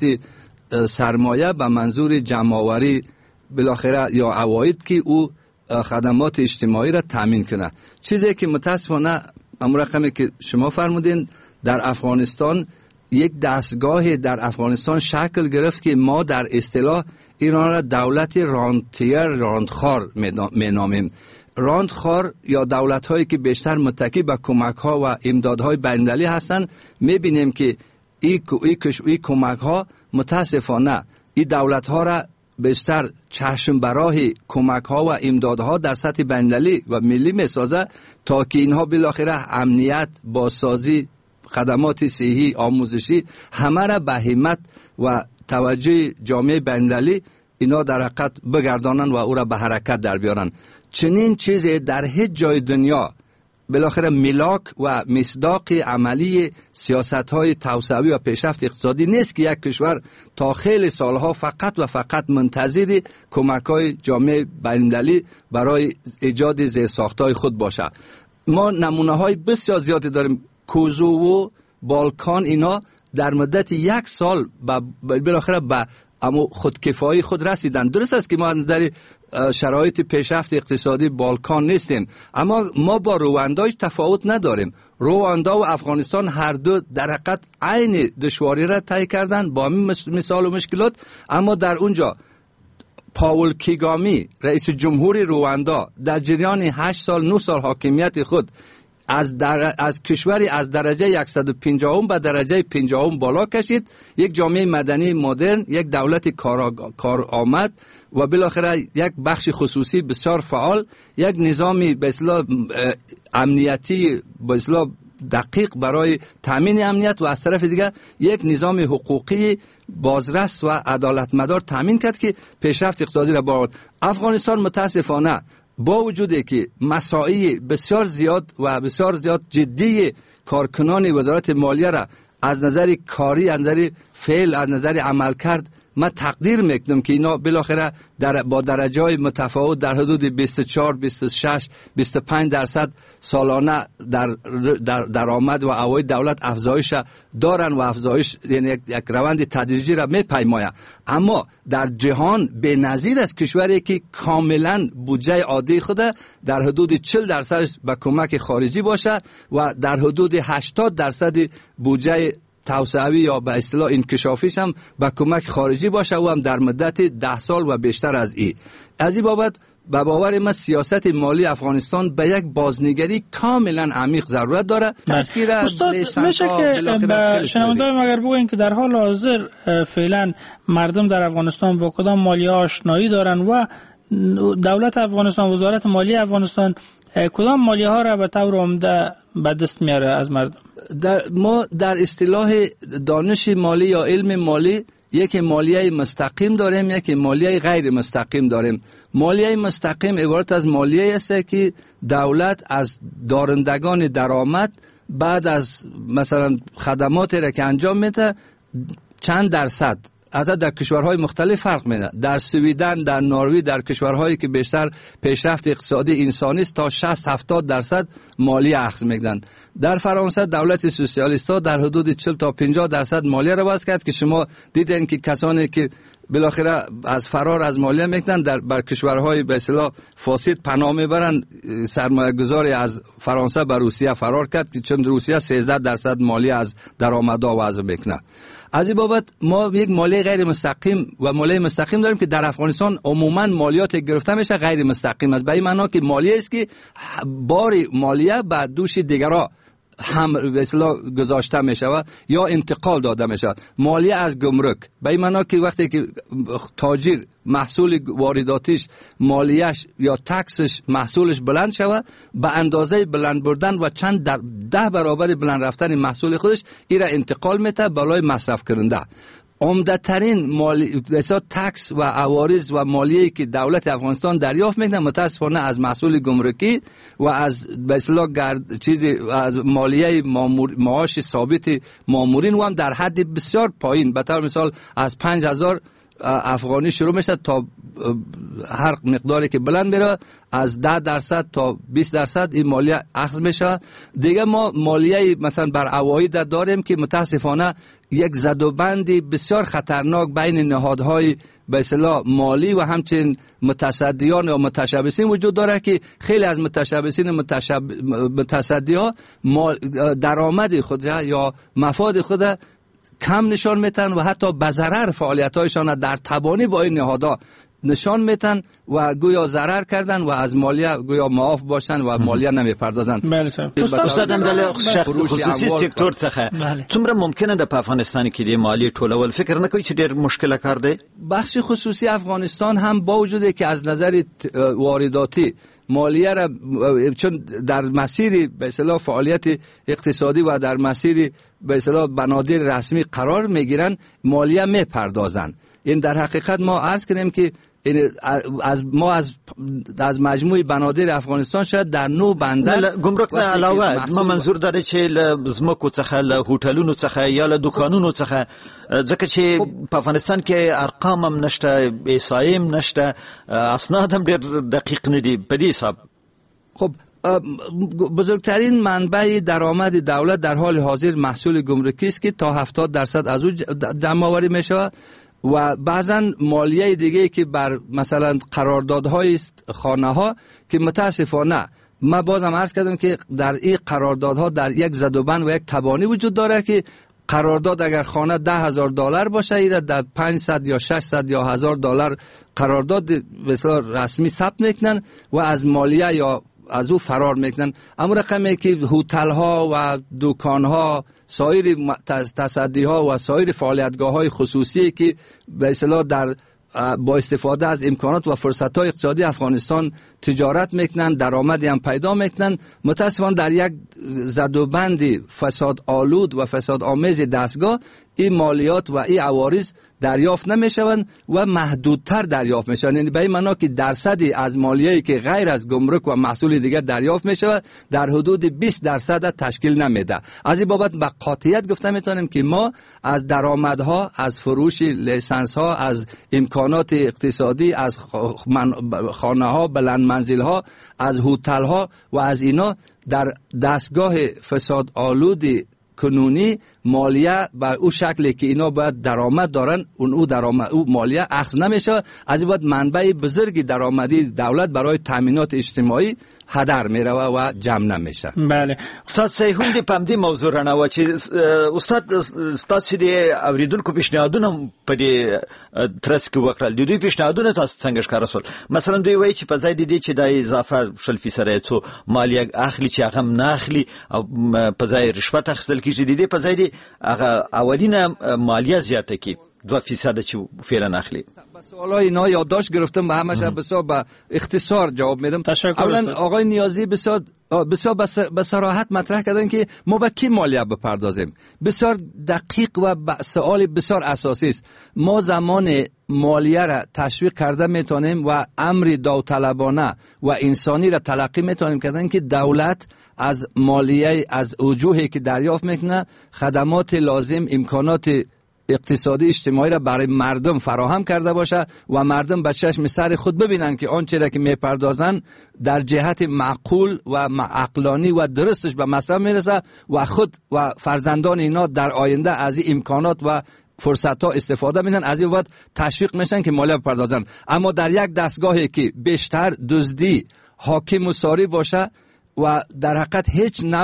سرمایه به منظور جمع‌آوری بالاخره یا عواید که او خدمات اجتماعی را تامین کنه. چیزی که متاسفانه امر رقمی که شما فرمودین در افغانستان یک دستگاه در افغانستان شکل گرفت که ما در اصطلاح ایران را دولت رانتیر راندخوار مینامیم. راندخوار یا دولت هایی که بیشتر متکی به کمک ها و امداد های بین المللی هستند، میبینیم که این ای ای کمک ها متاسفانه این دولت ها را بیشتر چشم براه کمک ها و امداد ها در سطح بین المللی و ملی میسازه تا که اینها بالاخره امنیت، بازسازی، خدمات صحی، آموزشی همه را به همت و توجه جامعه بین المللی اینا در حقیقت بگردانن و او را به حرکت در بیارن. چنین چیزی در هیچ جای دنیا بالاخره ملاک و مصداق عملی سیاست‌های توسعوی و پیشرفت اقتصادی نیست که یک کشور تا خیلی سالها فقط و فقط منتظر کمک‌های جامعه بین‌المللی برای ایجاد زیرساخت‌های خود باشه. ما نمونه‌های بسیار زیادی داریم. کوزوو، بالکان، اینا در مدت یک سال بالاخره به اما خودکفایی خود رسیدن. درست است که ما از نظر شرایط پیشرفت اقتصادی بالکان نیستیم، اما ما با رواندا تفاوت نداریم. رواندا و افغانستان هر دو در حقیقت عین دشواری را طی کردن با همین مثال و مشکلات، اما در اونجا پاول کیگامی رئیس جمهور رواندا در جریان هشت سال نه سال حاکمیت خود از در از کشوری از درجه صد و پنجاه به درجه پنجاه بالا کشید. یک جامعه مدنی مدرن، یک دولت کار آمد و بالاخره یک بخش خصوصی بسیار فعال، یک نظامی به اصطلاح امنیتی به اصطلاح دقیق برای تامین امنیت و از طرف دیگر یک نظام حقوقی بازرس و عدالتمدار تامین کرد که پیشرفت اقتصادی را برآورد. افغانستان متاسفانه با وجودی که مساعی بسیار زیاد و بسیار زیاد جدی کارکنان وزارت مالیه را از نظر کاری، از نظر فعل، از نظر عمل کرد من تقدیر میکنم که اینا بالاخره در با درجه های متفاوت در حدود بیست و چهار، بیست و شش، بیست و پنج درصد سالانه در در درآمد و عواید دولت افزایش دارن و افزایش یعنی یک, یک روند تدریجی را میپیماید. اما در جهان بی‌نظیر است کشوری که کاملا بودجه عادی خود در حدود چهل درصد به کمک خارجی باشه و در حدود هشتاد درصد بودجه توسعوی یا به اصطلاح انکشافیش هم به کمک خارجی باشه و هم در مدت ده سال و بیشتر از این. از این بابت به باور من سیاست مالی افغانستان به یک بازنگری کاملا عمیق ضرورت داره. تذکیر استاد میشه که به شنوندگان اگر بگوین که در حال حاضر فعلا مردم در افغانستان با کدام مالیه آشنایی دارن و دولت افغانستان، وزارت مالی افغانستان کدام مالیه ها را به طور عمده به دست میاره از مردم؟ در ما در اصطلاح دانش مالی یا علم مالی یک مالیه مستقیم داریم، یک مالیه غیر مستقیم داریم. مالیه مستقیم عبارت از مالیه است که دولت از دارندگان درآمد بعد از مثلا خدماتی را که انجام میده چند درصد حتی در کشورهای مختلف فرق میده. در سویدن، در نروژ، در کشورهایی که بیشتر پیشرفت اقتصادی انسانی است تا شصت هفتاد درصد مالیه اخذ میکنن. در فرانسه دولت سوسیالیست ها در حدود چهل تا پنجاه درصد مالیه را وضع کرد که شما دیدین که کسانی که بالاخره از فرار از مالیه میکنن در بر کشورهای به اصطلاح فاسد پناه میبرن. سرمایه گذاری از فرانسه به روسیه فرار کرد که چون روسیه سیزده درصد مالیه از درآمدها وضع میکنه. از این بابت ما یک مالیه غیر مستقیم و مالیه مستقیم داریم که در افغانستان عموما مالیات گرفته میشه غیر مستقیم است. به این معنی که مالیه است که بار مالیه به دوش دیگران هم به اصطلاح گذاشته میشه و یا انتقال داده میشه. مالیه از گمرک به این معنی که وقتی که تاجر محصول وارداتیش مالیهش یا تکسش محصولش بلند شود، به اندازه بلند بردن و چند در ده برابر بلند رفتن محصول خودش ایرا انتقال میده بالای مصرف کننده. عمده ترین مالی حساب تکس و عوارض و مالیه‌ای که دولت افغانستان دریافت میکنه متاسفانه از محصول گمرکی و از به اصطلاح چیزی از مالیه مامور معاش ثابت مامورین و هم در حد بسیار پایین، به طور مثال از پنج هزار افغانی شروع میشه تا هر مقداری که بلند میره از ده درصد تا بیست درصد این مالیه اخذ میشه. دیگه ما مالیه مثلا بر عواید داریم که متاسفانه یک زدوبندی بسیار خطرناک بین نهادهای به اصطلاح مالی و همچنین متصدیان و متشبثین وجود داره که خیلی از متشبثین متشب... متصدی‌ها درآمد خود یا مفاد خود کم نشان میتن و حتی به ضرر فعالیت‌هایشان در تبانی با این نهادها نشان میتن و گویا ضرر کردن و از مالیه گویا معاف باشن و مالیه نمیپردازن. بله صاحب. استاد اندل خصوصي سکتور څخه څومره ممکنه د افغانستان کې د مالی ټولول فکر نه کوي چې ډېر مشکل کار دی؟ بخش خصوصی افغانستان هم با وجود که از نظر وارداتی مالیه را چون در مسیر به اصطلاح فعالیت اقتصادی و در مسیر به اصطلاح بنادر رسمی قرار میگیرن مالیه میپردازن. این در حقیقت ما عرض کنیم که از ما از از مجموع بنادر افغانستان شاید در نو بندر گمرک نه علاوه ما منظور داره چې ل زمکو څخه ل هوټلونو څخه یا ل دکانونو څخه ځکه چې په افغانستان کې ارقام هم نشته، احصایې هم نشته، اسناد هم ډېر دقیق نه دي په دې حساب. خب بزرگترین منبع درآمد دولت در حال حاضر محصول گمرکی است که تا هفتاد درصد از او جمع آوری می شود و بعضا مالیه دیگه که بر مثلا قراردادهای است خانه ها که متاسفانه ما بازم عرض کردم که در این قراردادها در یک زدوبند و یک تبانی وجود داره که قرارداد اگر خانه ده هزار دلار باشه ایره در پانصد یا ششصد یا هزار دلار قرارداد بسیار رسمی ثبت میکنن و از مالیه یا از او فرار میکنن. اما رقمی که هتل ها و دکان ها سایر تصدی ها و سایر فعالیتگاه های خصوصی که به اصطلاح در با استفاده از امکانات و فرصت های اقتصادی افغانستان تجارت میکنن، درآمدی هم پیدا میکنن، متاسفانه در یک زدوبند فساد آلود و فساد آمیز دستگاه این مالیات و این عوارض دریافت نمیشوند و محدودتر دریافت میشوند. یعنی به این معنا که درصدی از مالیه‌ای که غیر از گمرک و محصول دیگر دریافت میشود در حدود بیست درصد تشکیل نمیده. از این بابت به قاطعیت گفته میتونیم که ما از درآمدها، از فروش لیسانس ها، از امکانات اقتصادی، از خانه ها، بلند منزل ها، از هتل ها و از اینا در دستگاه فساد آلودی کنونی مالیه به او شکلی که اینا باید درآمد دارن اون او درآمد او مالیه اخذ نمیشه. از این بعد منبع بزرگی درآمدی دولت برای تامینات اجتماعی هدر میره و جمع نمیشه. بله استاد سیهون دی پم دی موضوع رانه چې استاد استاد چې دی اوریدونکو پیشنهادونه په دې ترڅ کې وکړل د دوی پیشنهادونه تاسو څنګه ښکار شول؟ مثلا دوی وایي چې په ځای د دې چې د اضافه شل فیصد څو مالیه اخلي چې هغه نه اخلي او په ځای رشوت اخیستل کیږي د دې په ځای دی هغه اولینه مالیه زیاته کی دو فیصد چې فعلا اخلي. سوالای اینا یادداشت گرفتم و همش بسیار با اختصار جواب میدم. اولا آقای نیازی بسیار بسیار به صراحت مطرح کردن که ما به کی مالیه بپردازیم. بسیار دقیق و سوال بسیار اساسی است. ما زمان مالیه را تشویق کرده میتونیم و امر داوطلبانه و انسانی را تلقی میتونیم کردن که دولت از مالیه از وجوهی که دریافت میکنه خدمات لازم، امکانات اقتصادی اجتماعی را برای مردم فراهم کرده باشه و مردم به چشم سر خود ببینن که آنچه را که میپردازن در جهت معقول و عقلانی و درستش به مصرف میرسه و خود و فرزندان اینا در آینده از این امکانات و فرصت ها استفاده میکنن. از این وقت تشویق میشن که مالیه بپردازن. اما در یک دستگاهی که بیشتر دزدی حاکم و ساری باشه و در حقیقت هیچ نوع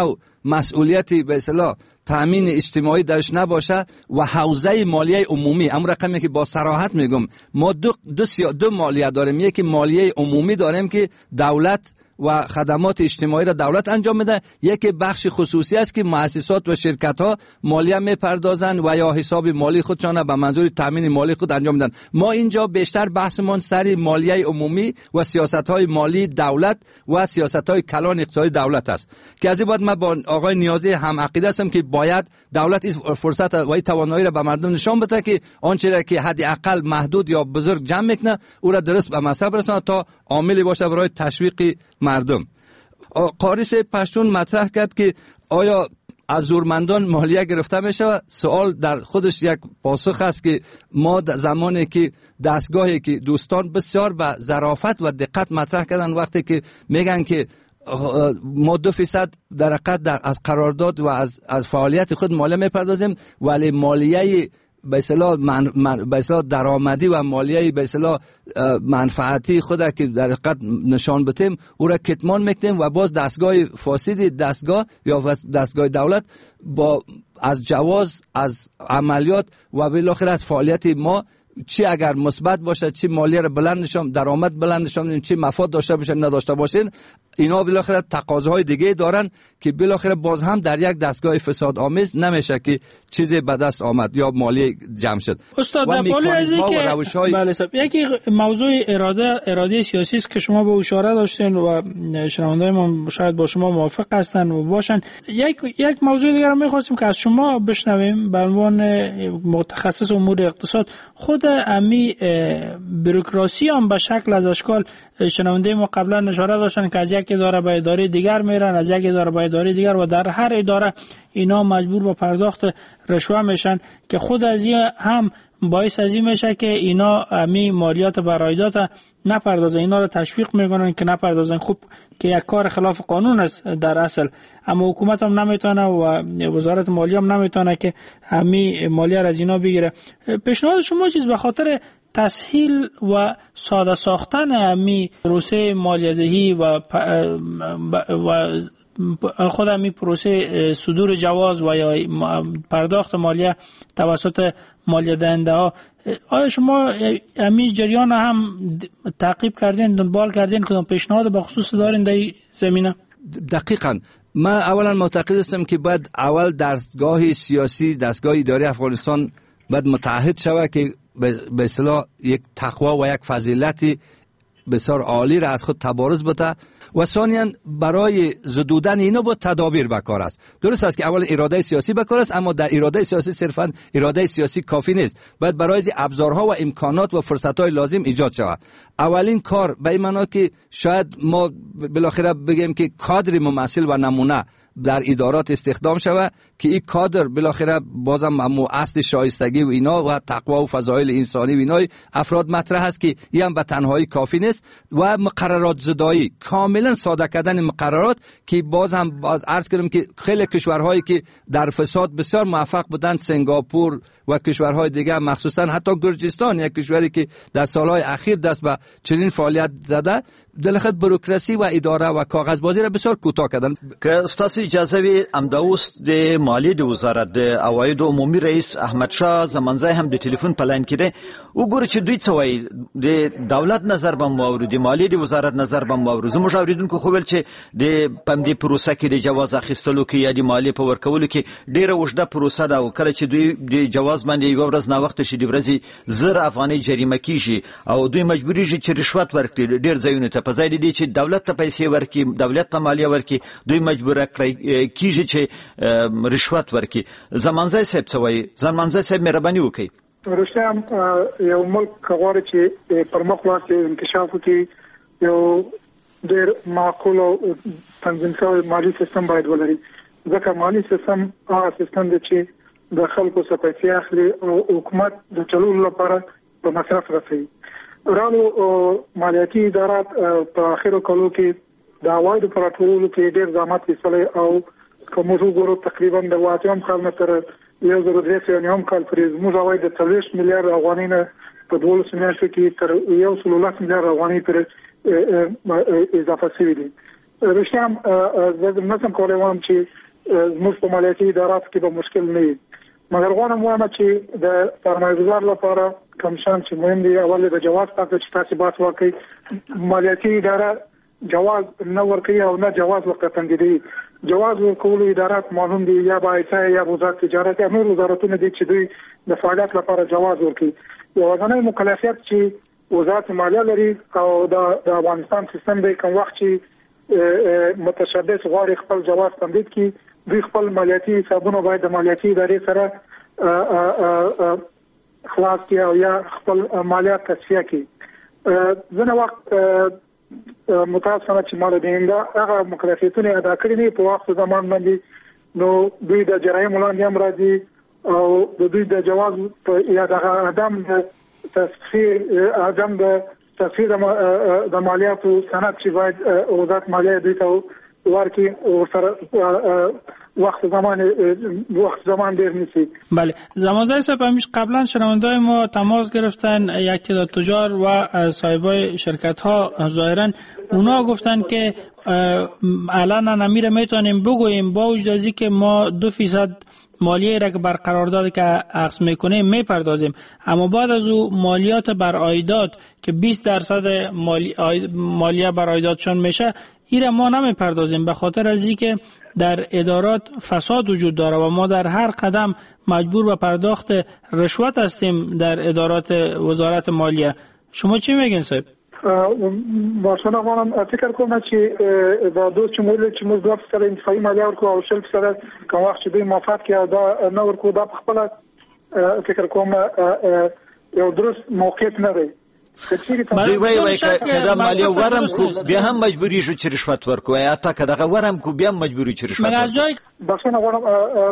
مسئولیتی به اصطلاح تامین اجتماعی درش نباشه و حوزه مالیه عمومی، اون رقمی که با صراحت میگم ما دو دو, دو مالیه داریم. یکی مالیه عمومی داریم که دولت و خدمات اجتماعی را دولت انجام میده، یک بخش خصوصی است که مؤسسات و شرکت ها مالیه میپردازن و یا حساب مالی خودشان به منظور تامین مالی خود انجام میدن. ما اینجا بیشتر بحثمون سر مالیه عمومی و سیاست های مالی دولت و سیاست های کلان اقتصادی دولت است که از این بعد من با آقای نیازی هم عقیده هستم که باید دولت این فرصت و این توانایی را به مردم نشان بده که آنچه را که حد اقل محدود یا بزرگ جمع میکنه او را درست به مصرف برسانه تا عاملی باشه برای تشویق مردم. قاریس پشتون مطرح کرد که آیا از زورمندان مالیه گرفته میشه؟ سوال در خودش یک پاسخ است که ما زمانی که دستگاهی که دوستان بسیار به ظرافت و دقت مطرح کردن وقتی که میگن که ما دو فیصد در حقیقت در از قرارداد و از از فعالیت خود مالیه میپردازیم، ولی مالیه به اصطلاح من, من به اصطلاح درآمدی و مالیه به اصطلاح منفعتی خود که در حقیقت نشان بدیم او را کتمان میکنیم و باز دستگاه فاسد دستگاه یا دستگاه دولت با از جواز از عملیات و بالاخره از فعالیت ما چی اگر مثبت باشه چی مالیه را بلند نشون درآمد بلند نشون چی مفاد داشته باشه نداشته باشین، اینا بالاخره تقاضاهای دیگه دارن که بالاخره باز هم در یک دستگاه فساد آمیز نمیشه که چیزی به دست آمد یا مالی جمع شد. استاد در پالی ازی که روشهای... بله صاحب یکی موضوع اراده اراده سیاسی است که شما به اشاره داشتین و شنوندای ما شاید با شما موافق هستن و باشن. یک یک موضوع دیگر رو می‌خواستیم که از شما بشنویم به عنوان متخصص امور اقتصاد. خود امی بوروکراسی هم به شکل از اشکال شنونده ما قبلا اشاره داشتن که از یک اداره به اداره دیگر میرن، از یک اداره به اداره دیگر و در هر اداره اینا مجبور به پرداخت رشوه میشن که خود از این هم باعث از این میشه که اینا امی مالیات برایدات نپردازن، اینا رو تشویق میکنن که نپردازن. خب که یک کار خلاف قانون است در اصل، اما حکومت هم نمیتونه و وزارت مالیه هم نمیتونه که امی مالیه را از اینا بگیره. پیشنهاد شما چیز به خاطر تسهیل و ساده ساختن امی پروسه مالیه‌دهی و و خود امی پروسه صدور جواز و یا پرداخت مالیه توسط مالیه دهنده ها، آیا شما امی جریان هم تعقیب کردین، دنبال کردین، کدام پیشنهاد به خصوص دارین در این زمینه؟ دقیقاً من اولا معتقد هستم که باید اول دستگاه سیاسی دستگاه اداری افغانستان باید متعهد شود که به اصطلاح یک تقوا و یک فضیلتی بسیار عالی را از خود تبارز بده و ثانیاً برای زدودن اینا با تدابیر بکار است. درست است که اول اراده سیاسی بکار است، اما در اراده سیاسی صرفاً اراده سیاسی کافی نیست، باید برای ابزارها و امکانات و فرصت‌های لازم ایجاد شود. اولین کار به این معنا که شاید ما بالاخره بگیم که کادر ممثل و نمونه در ادارات استخدام شود که این کادر بالاخره بازم مو اصل شایستگی و اینا و تقوا و فضایل انسانی و اینای افراد مطرح است که این هم به تنهایی کافی نیست و مقررات زدایی کاملا ساده کردن مقررات که باز هم باز عرض کردم که خیلی کشورهایی که در فساد بسیار موفق بودند، سنگاپور و کشورهای دیگه، مخصوصا حتی گرجستان یک کشوری که در سالهای اخیر دست به چنین فعالیت زده، دلخط بوروکراسی و اداره و کاغذبازی را بسیار کوتاه کردن. که استاد اجازه وی امداوس د مالی د وزارت د عواید عمومي رئیس احمد شاه زمانځای هم د ټلیفون په لاین کې دی. وګورئ چې دوی څه وایي، د دولت نظر به مو اورو، د مالی د وزارت نظر به مو اورو. زموږ اوریدونکو خو ویل چې د پم دې پروسه کې د جواز اخیستلو کې یا د مالی په ورکولو کې ډیره اوږده پروسه ده او کله چې دوی د جواز باندې یو ورځ نه وخت شي د ورځې زر افغانۍ جریمه کیږي او دوی مجبوری شي چې رشوت ورکړي ډیر ځایونه ته، په ځای دي چې دولت ته پیسې ورکړي، دولت ته مالیه ورکړي، دوی مجبور کیږي چې رشوت ورکړي. زمانځای صاحب څه وایي؟ زمانځای صاحب مهرباني وکړئ. رښتیا یو ملک غواړي چې پرمخ لاړ شي، انکشاف وکړي، یو ډېر معقول او تنظیم شوی مالي سیستم باید ولري، ځکه مالي سیستم هغه سیستم دی چې د خلکو څخه پیسې اخلي او حکومت د چلولو لپاره په مصرف رسوي. رالو مالیاتي ادارات په اخرو کلو کې د عوایدو په راټولولو کې ډېر زحمت ایستلی او که موږ وګورو تقریبا د اواتم کال نه تر یو زر درې سوه نهم کال پورې زموږ عواید د څلوېښت میلیارډ افغانۍ نه په دولسو میاشتو کې تر یو سل لس میلیارډ افغانۍ پورې اضافه شوي دي. رښتیا زه نشم کولی وایم چې زموږ په مالیاتي اداراتو کې به مشکل نه وي. مګر غواړم وایم چې د سرمایه‌ګزار لپاره کوم شیان چې مهم دي، اول د جواز ټاکل چې تاسو بحث وکړئ. مالیاتي اداره جواز نه ورکوي او نه جواز ورته تمدیدوي. جواز ورکولو ادارات معلوم دي، یا به ایسا یا وزارت تجارت یا نور وزارتونه دي چې دوی د فعالیت لپاره جواز ورکوي. یوازینی مکلفیت چې وزارت مالیه لري او د افغانستان سیستم دی، کوم وخت چې متشبث غواړي خپل جواز تمدید کړي، دوی خپل مالیاتي حسابونه باید د مالیاتي ادارې سره خلاص کړي او یا خپل مالیات تصفیه کړي. ځینې وخت متاسفانه چې مال دینده هغه مکلفیتونه ادا کړی نه په وخت زمان باندې، نو دوی د جرایم لاندې هم راځي او د دوی د جواز یا د عدم د تصفیه عدم د تصفیه د مالیاتو سند چې باید وزارت مالیه دوی ته ورکړي او سره وقت زمان وقت زمان دیر نیست. بله، زمانزای صاحب همیش قبلا شنوندای ما تماس گرفتن، یکی از تجار و صاحبای شرکت ها ظاهرا اونا گفتن که الان نمیره میتونیم بگوییم با وجود از اینکه ما دو فیصد مالیه را که بر قرارداد که عقد میکنیم میپردازیم، اما بعد از او مالیات بر عایدات که بیست درصد مالی مالیه بر عایداتشون میشه ایره ما نمیپردازیم، به خاطر از اینکه در ادارات فساد وجود داره و ما در هر قدم مجبور به پرداخت رشوت هستیم در ادارات وزارت مالیه. شما چی میگین صاحب؟ باشون اقوانم فکر کنم که با دوست چمولی که مزدور سر انتفاعی مالیه ورکو او شل سر که وقت چه دوی موافد که دا نورکو دا بخبلا فکر کنم یو درست موقعیت نده. دوی وای وای که دا مالیه ورم کو بیا هم مجبوری شو چې رشوت ورکو، یا تا که دغه ورم کو بیا هم مجبوری چې رشوت ورکو. باشون اقوانم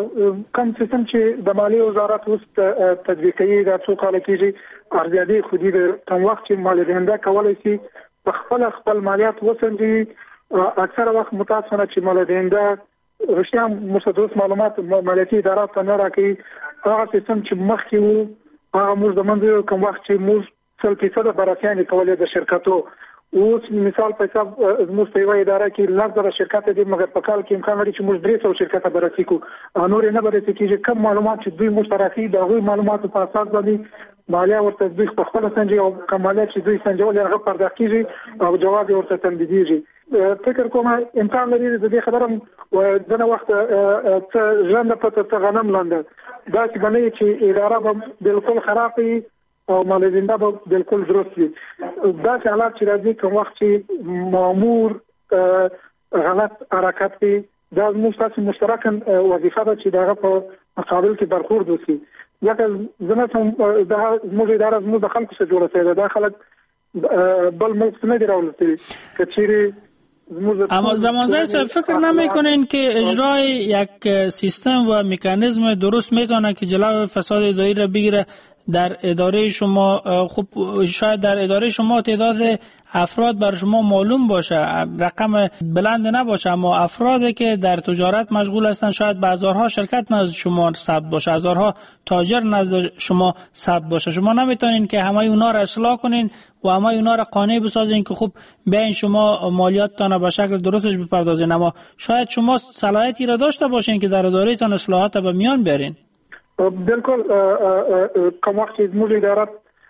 کم سیستم چې د مالیه وزارت اوس تطبیق کوي دا څو کاله کېږي، ارزیابي خودی د تم وخت چې مالیه دهنده کولای شي په خپل خپل مالیات وسنجي. اکثر وخت متاسفانه چې مالیه دهنده رښتیا مستدرس معلومات مالیاتي ادارات ته نه راکوي. هغه سیستم چې مخکې وو هغه موږ د منځ کوم وخت چې موږ سل فیصد بررسیانې کولې د شرکتو، اوس مثال په حساب زموږ په یوه اداره کې لس زره شرکت دي، مګر په کال کې امکان لري چې موږ درې سوه شرکته بررسي کړو، نور یې نه بررسي کېږي. کوم معلومات چې دوی موږ ته راکوي د هغوی معلوماتو په اساس باندې مالیه ورته دوی خپله سنجي او کوم مالیه چې دوی سنجولې هغه پرداخت کېږي او جواب یې ورته تمدیدېږي. فکر کوم امکان لري د دې خبره هم ځینې وخت څه ژرنده پته څه غنم لانده، داسې به نه وي چې اداره به بلکل خراب وي او مالیه دهنده به بلکل درست وي. داسې حالات چې راځي کوم وخت چې مامور غلط حرکت کوي، دا زموږ ستاسې مشترکه وظیفه ده چې د هغه په مقابل کې برخورد وشي. ځکه زه هم دا زموږ اداره زموږ د خلکو څخه جوړه شوې ده، دا خلک بل ملک څخه نه دي راوړل که چیرې. اما زمانزای صاحب فکر نمیکنین که اجرای یک سیستم و مکانیزم درست میتونه که جلوی فساد اداری را بگیره در اداره شما؟ خب شاید در اداره شما تعداد افراد بر شما معلوم باشه، رقم بلند نباشه، اما افرادی که در تجارت مشغول هستند شاید به هزارها شرکت نزد شما ثبت باشه، هزارها تاجر نزد شما ثبت باشه. شما نمیتونین که همه اونا را اصلاح کنین و همه اونا را قانع بسازین که خب بیاین شما مالیاتتان به شکل درستش بپردازین، اما شاید شما صلاحیتی را داشته باشین که در ادارهتان اصلاحات به میان بیارین. بالکل کوم وخت چې زموږ ادارات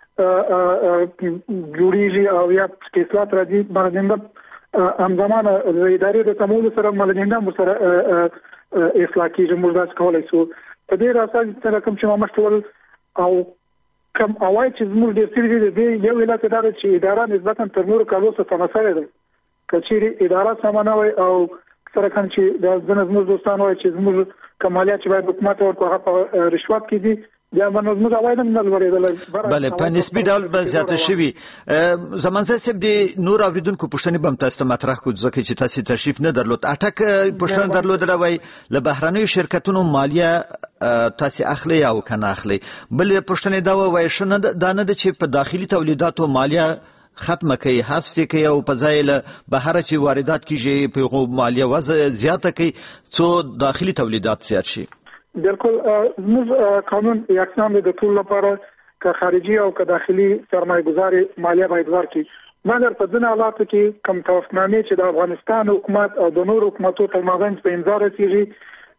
جوړیږي او یا اصلاحات راځي، مالیه همزمانه د ادارې د تمول سره مالیه هم سره اصلاح کیږي. موږ داسې کولی شو په دې اساس سره کوم چې ما مخکې او کوم عواید چې زموږ ډېر سوي دي، یو علت دا ده چې اداره نسبتا تر نورو کالو څخه سمه شوې ده. که چیرې اداره سمه نه وي او سره کوم چې د ځینې زموږ دوستان وایي چې زموږ کمالیات چې باید حکومت ورکړي هغه په رشوت کې دي، بیا باندې زموږ عواید هم نه لوړېدل. بله، په نسبي ډول به زیاته شوي. زمانزای صاحب د نور اوریدونکو پوښتنې به هم تاسو ته مطرح کړو ځکه چې تاسو تشریف نه درلود. اټک پوښتنه درلودله، وایي له بهرنیو شرکتونو مالیه تاسو اخلي او کنه اخلي. بل پوښتنه دا وایي شنه دا نه ده چې په داخلي تولیداتو مالیه ختمه کوي، حذف کوي او په ځای له بهر چې واردات کیږي په مالیه وضع زیاته کوي څو داخلي تولیدات زیات شي. بالکل زموږ قانون یکسان دی د ټول لپاره، که خارجي او که داخلي سرمایه گذاري مالیه باید ورکړي. مګر په ځینو حالاتو کې کوم توافقنامې چې د افغانستان حکومت او د نورو حکومتو تر مابین په امضا رسیږي،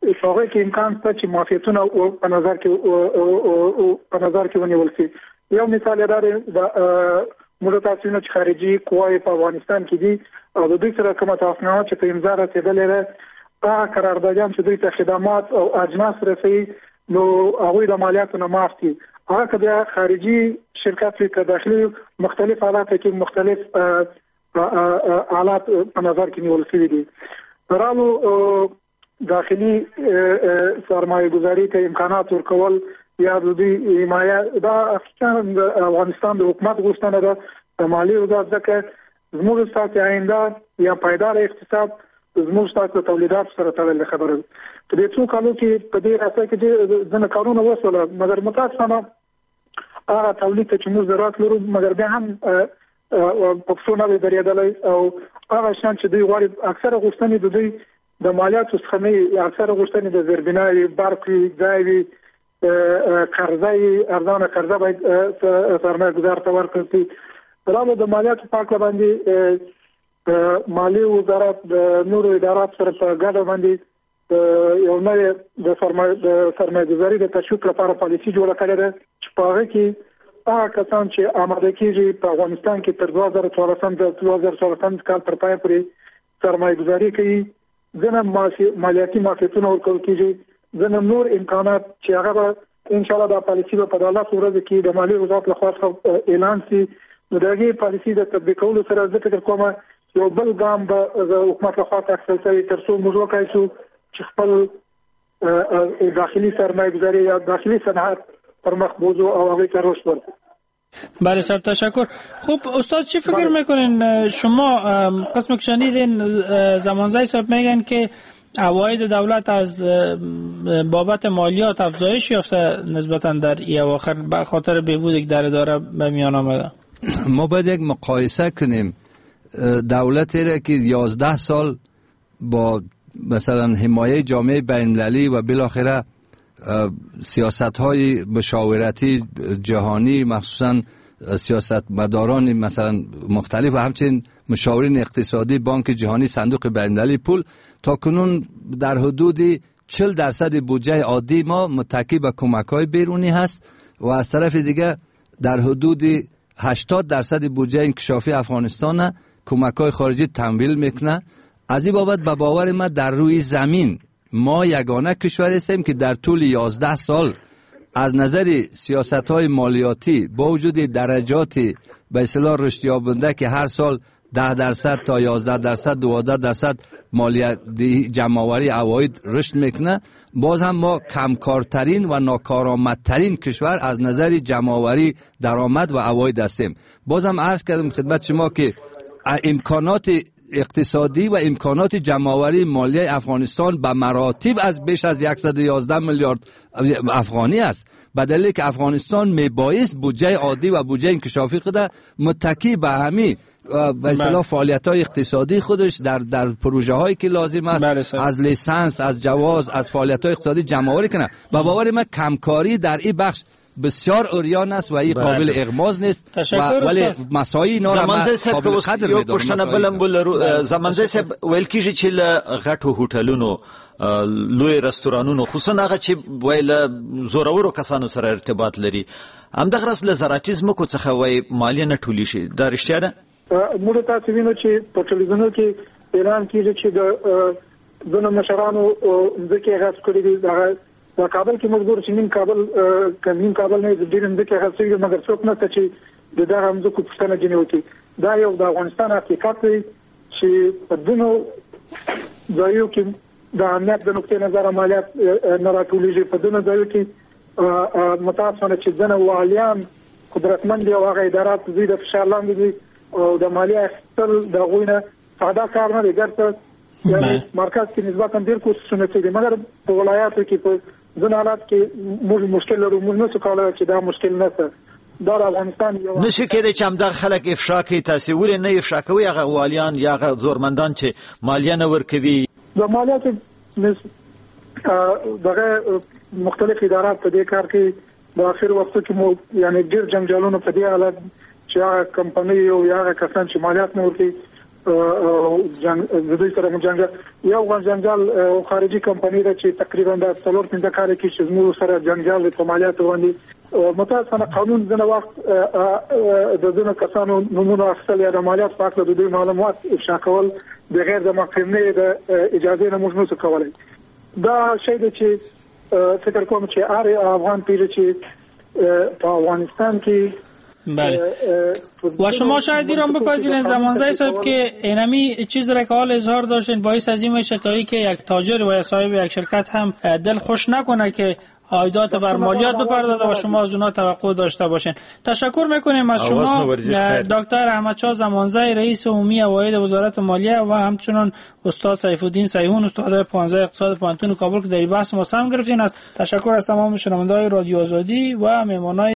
هغه کې امکان شته چې معافیتونه په نظر کې په نظر کې ونیول شي. یو مثال دا دی د موږ تاسو نه چې خارجي قواوې په افغانستان کې دي او د دوی سره کومه توافقنامه چې په امضا رسېدلې ده هغه قراردادیان چې دوی ته خدمات او اجناس رسوي نو هغوی د مالیاتو نه معاف دي. هغه که بیا خارجي شرکت وي که داخلي مختلف حالات کې مختلف حالات په نظر کې نیول شوي دي. برالو داخلي سرمایه گذاری ته امکانات ورکول یا د دوی حمایه دا اصلا د افغانستان د حکومت غوښتنه ده د مالي وزارت ځکه زموږ ستاسو آینده یا پایدار اقتصاد زموږ ستاسو تولیدات سره تړلې خبره ده. په دې څو کالو کې په دې راځي چې ځنه کارونه وسوله مګر متاسفانه هغه تولید ته چې موږ ضرورت لرو مګر بیا هم په څو نه درېدلې او هغه شان چې دوی غواړي اکثره غوښتنې د دوی د مالیاتو څخه نه اکثره غوښتنې د زیربناوي برقي ځایوي قرضې ارزانه قرضه باید سرمایه گذار ته ورکړل شي. راو د مالیاتو په اړه باندې مالی وزارت د نورو ادارات سره په ګډه باندې یو نوی د سرمایه د سرمایه گذاري د تشویق لپاره پالیسي جوړه کړې ده چې په هغه کې هغه کسان چې آماده کیږي په افغانستان کې تر دوه زره څوارلسم د دوه زره څوارلسم کال تر پای پورې سرمایه گذاري کوي ځنه مالیاتي معافیتونه ورکول کیږي ځنه نور امکانات چې هغه ان شاء الله د پالیسي په دولت ورځ کې د مالی وزارت لخوا اعلان شي. نو دغه پالیسي د تطبیقولو سره زه فکر کوم یو بل ګام به د حکومت لخوا تخصیص شي تر څو موږ وکړو چې خپل داخلي سرمایه گذاری یا داخلي صنعت پر مخ بوزو او هغه ته رشد ورکړو. بله صاحب تشکر. خوب استاد چی فکر میکنین شما قسم که شنیدین زمانزای صاحب میگن که عواید دولت از بابت مالیات افزایش یافته نسبتا در ای اواخر به خاطر بهبودی که در اداره به میان آمده؟ ما باید یک مقایسه کنیم دولتی را که یازده سال با مثلا حمایه جامعه بین‌المللی و بالاخره سیاست های مشاورتی جهانی مخصوصا سیاست مداران مثلا مختلف و همچنین مشاورین اقتصادی بانک جهانی صندوق بین‌المللی پول تا کنون در حدود چهل درصد بودجه عادی ما متکی به کمک‌های بیرونی هست و از طرف دیگه در حدود هشتاد درصد بودجه انکشافی افغانستان کمک‌های خارجی تمویل میکنه. از این بابت به باور ما در روی زمین ما یگانه کشوری هستیم که در طول یازده سال از نظر سیاست‌های مالیاتی با وجود درجاتی به اصطلاح رشد یابنده که هر سال ده درصد تا یازده درصد دوازده درصد مالیاتی جمع‌آوری عواید رشد میکنه باز هم ما کمکارترین و ناکارآمدترین کشور از نظر جمع‌آوری درآمد و عواید هستیم. باز هم عرض کردم خدمت شما که امکانات اقتصادی و امکانات جمع‌آوری مالی افغانستان به مراتب از بیش از صد و یازده میلیارد افغانی است به دلیل که افغانستان میبایست بودجه عادی و بودجه انکشافی خود متکی به همین به اصطلاح فعالیت‌های اقتصادی خودش در در پروژه‌هایی که لازم است از لیسانس از جواز از فعالیت‌های اقتصادی جمع‌آوری کنه. با باور من کمکاری در این بخش بسیار اوریان است و این قابل اغماز نیست ولی مسایی اینا را قابل قدر می‌دونم. یو پښتنه بلم بل زمانځي صاحب ویل کیږي چې غټو هوټلونو لوی رستورانونو خصوصا هغه چې ویل زورورو کسانو سره ارتباط لري همدغه رس له زراعتي ځمکو څخه وای مالیه نه ټولی شي دا رښتیا ده؟ موږ تاسو وینو چې په ټلویزیونو کې اعلان کیږي چې د زنه مشرانو ځکه غاښ کړی دی د کابل کې مزدور چې نیم کابل کمین کابل نه د ډیر ځکه غاښ کړی مګر څوک نه چې د دا هم ځکه پښتنه جنوي کې دا یو د افغانستان حقیقت دی چې په دنو ځایو کې د امنیت د نقطې نظر مالیات نه راټولیږي په دنو ځایو کې متاسفانه چې ځنه والیان قدرتمند او هغه ادارات زی د فشار لاندې دي او د مالیه اخیستل د غوینه ساده کار نه دی ګرځي یعنی مرکز کې نسبتا ډیر کوششونه کوي مګر په ولایاتو کې په ځینو حالات کې موږ مشکل لرو موږ نه څه کولای چې دا مشکل نه څه دا افغانستان یو نشي کېدای چې همدغه خلک افشا کوي تاسو ولې نه افشا کوي هغه والیان یا هغه زورمندان چې مالیه نه ورکوي د مالیات دغه مختلف ادارات په دې کار کې د اخر وختو کې مو یعنی ډیر جنجالونه په دې حالت چې هغه کمپنۍ او هغه کسان چې مالیات نه ورکوي جنگ د دوی سره جنجال یو افغان جنجال خارجي کمپنی ده چې تقریبا د څلور پنځه کال کې چې زموږ سره جنجال په مالیاتو باندې متاسفانه قانون ځنه وخت د ځینو کسانو نمونه اخیستل یا د مالیات په اړه د دوی معلومات افشا کول بغیر د محکمې د اجازې نه موږ نشو کولی. دا شی دی چې فکر کوم چې هر افغان پیر چې په افغانستان کې بله و شما شاید ایران بپذیرین زمانزای صاحب که اینمی چیز را که حال اظهار داشتین باعث از این میشه تا که یک تاجر و یا صاحب یک شرکت هم دل خوش نکنه که عایدات بر مالیات بپردازه و شما از اونها توقع داشته باشین. تشکر میکنیم از شما دکتر احمدشاه زمانزای رئیس عمومی عواید وزارت مالیه و همچنین استاد سیف الدین سیحون استاد پانزده اقتصاد پانتون کابل که در بحث ما سهم گرفتین. است تشکر از تمام شنوندگان رادیو آزادی و مهمانان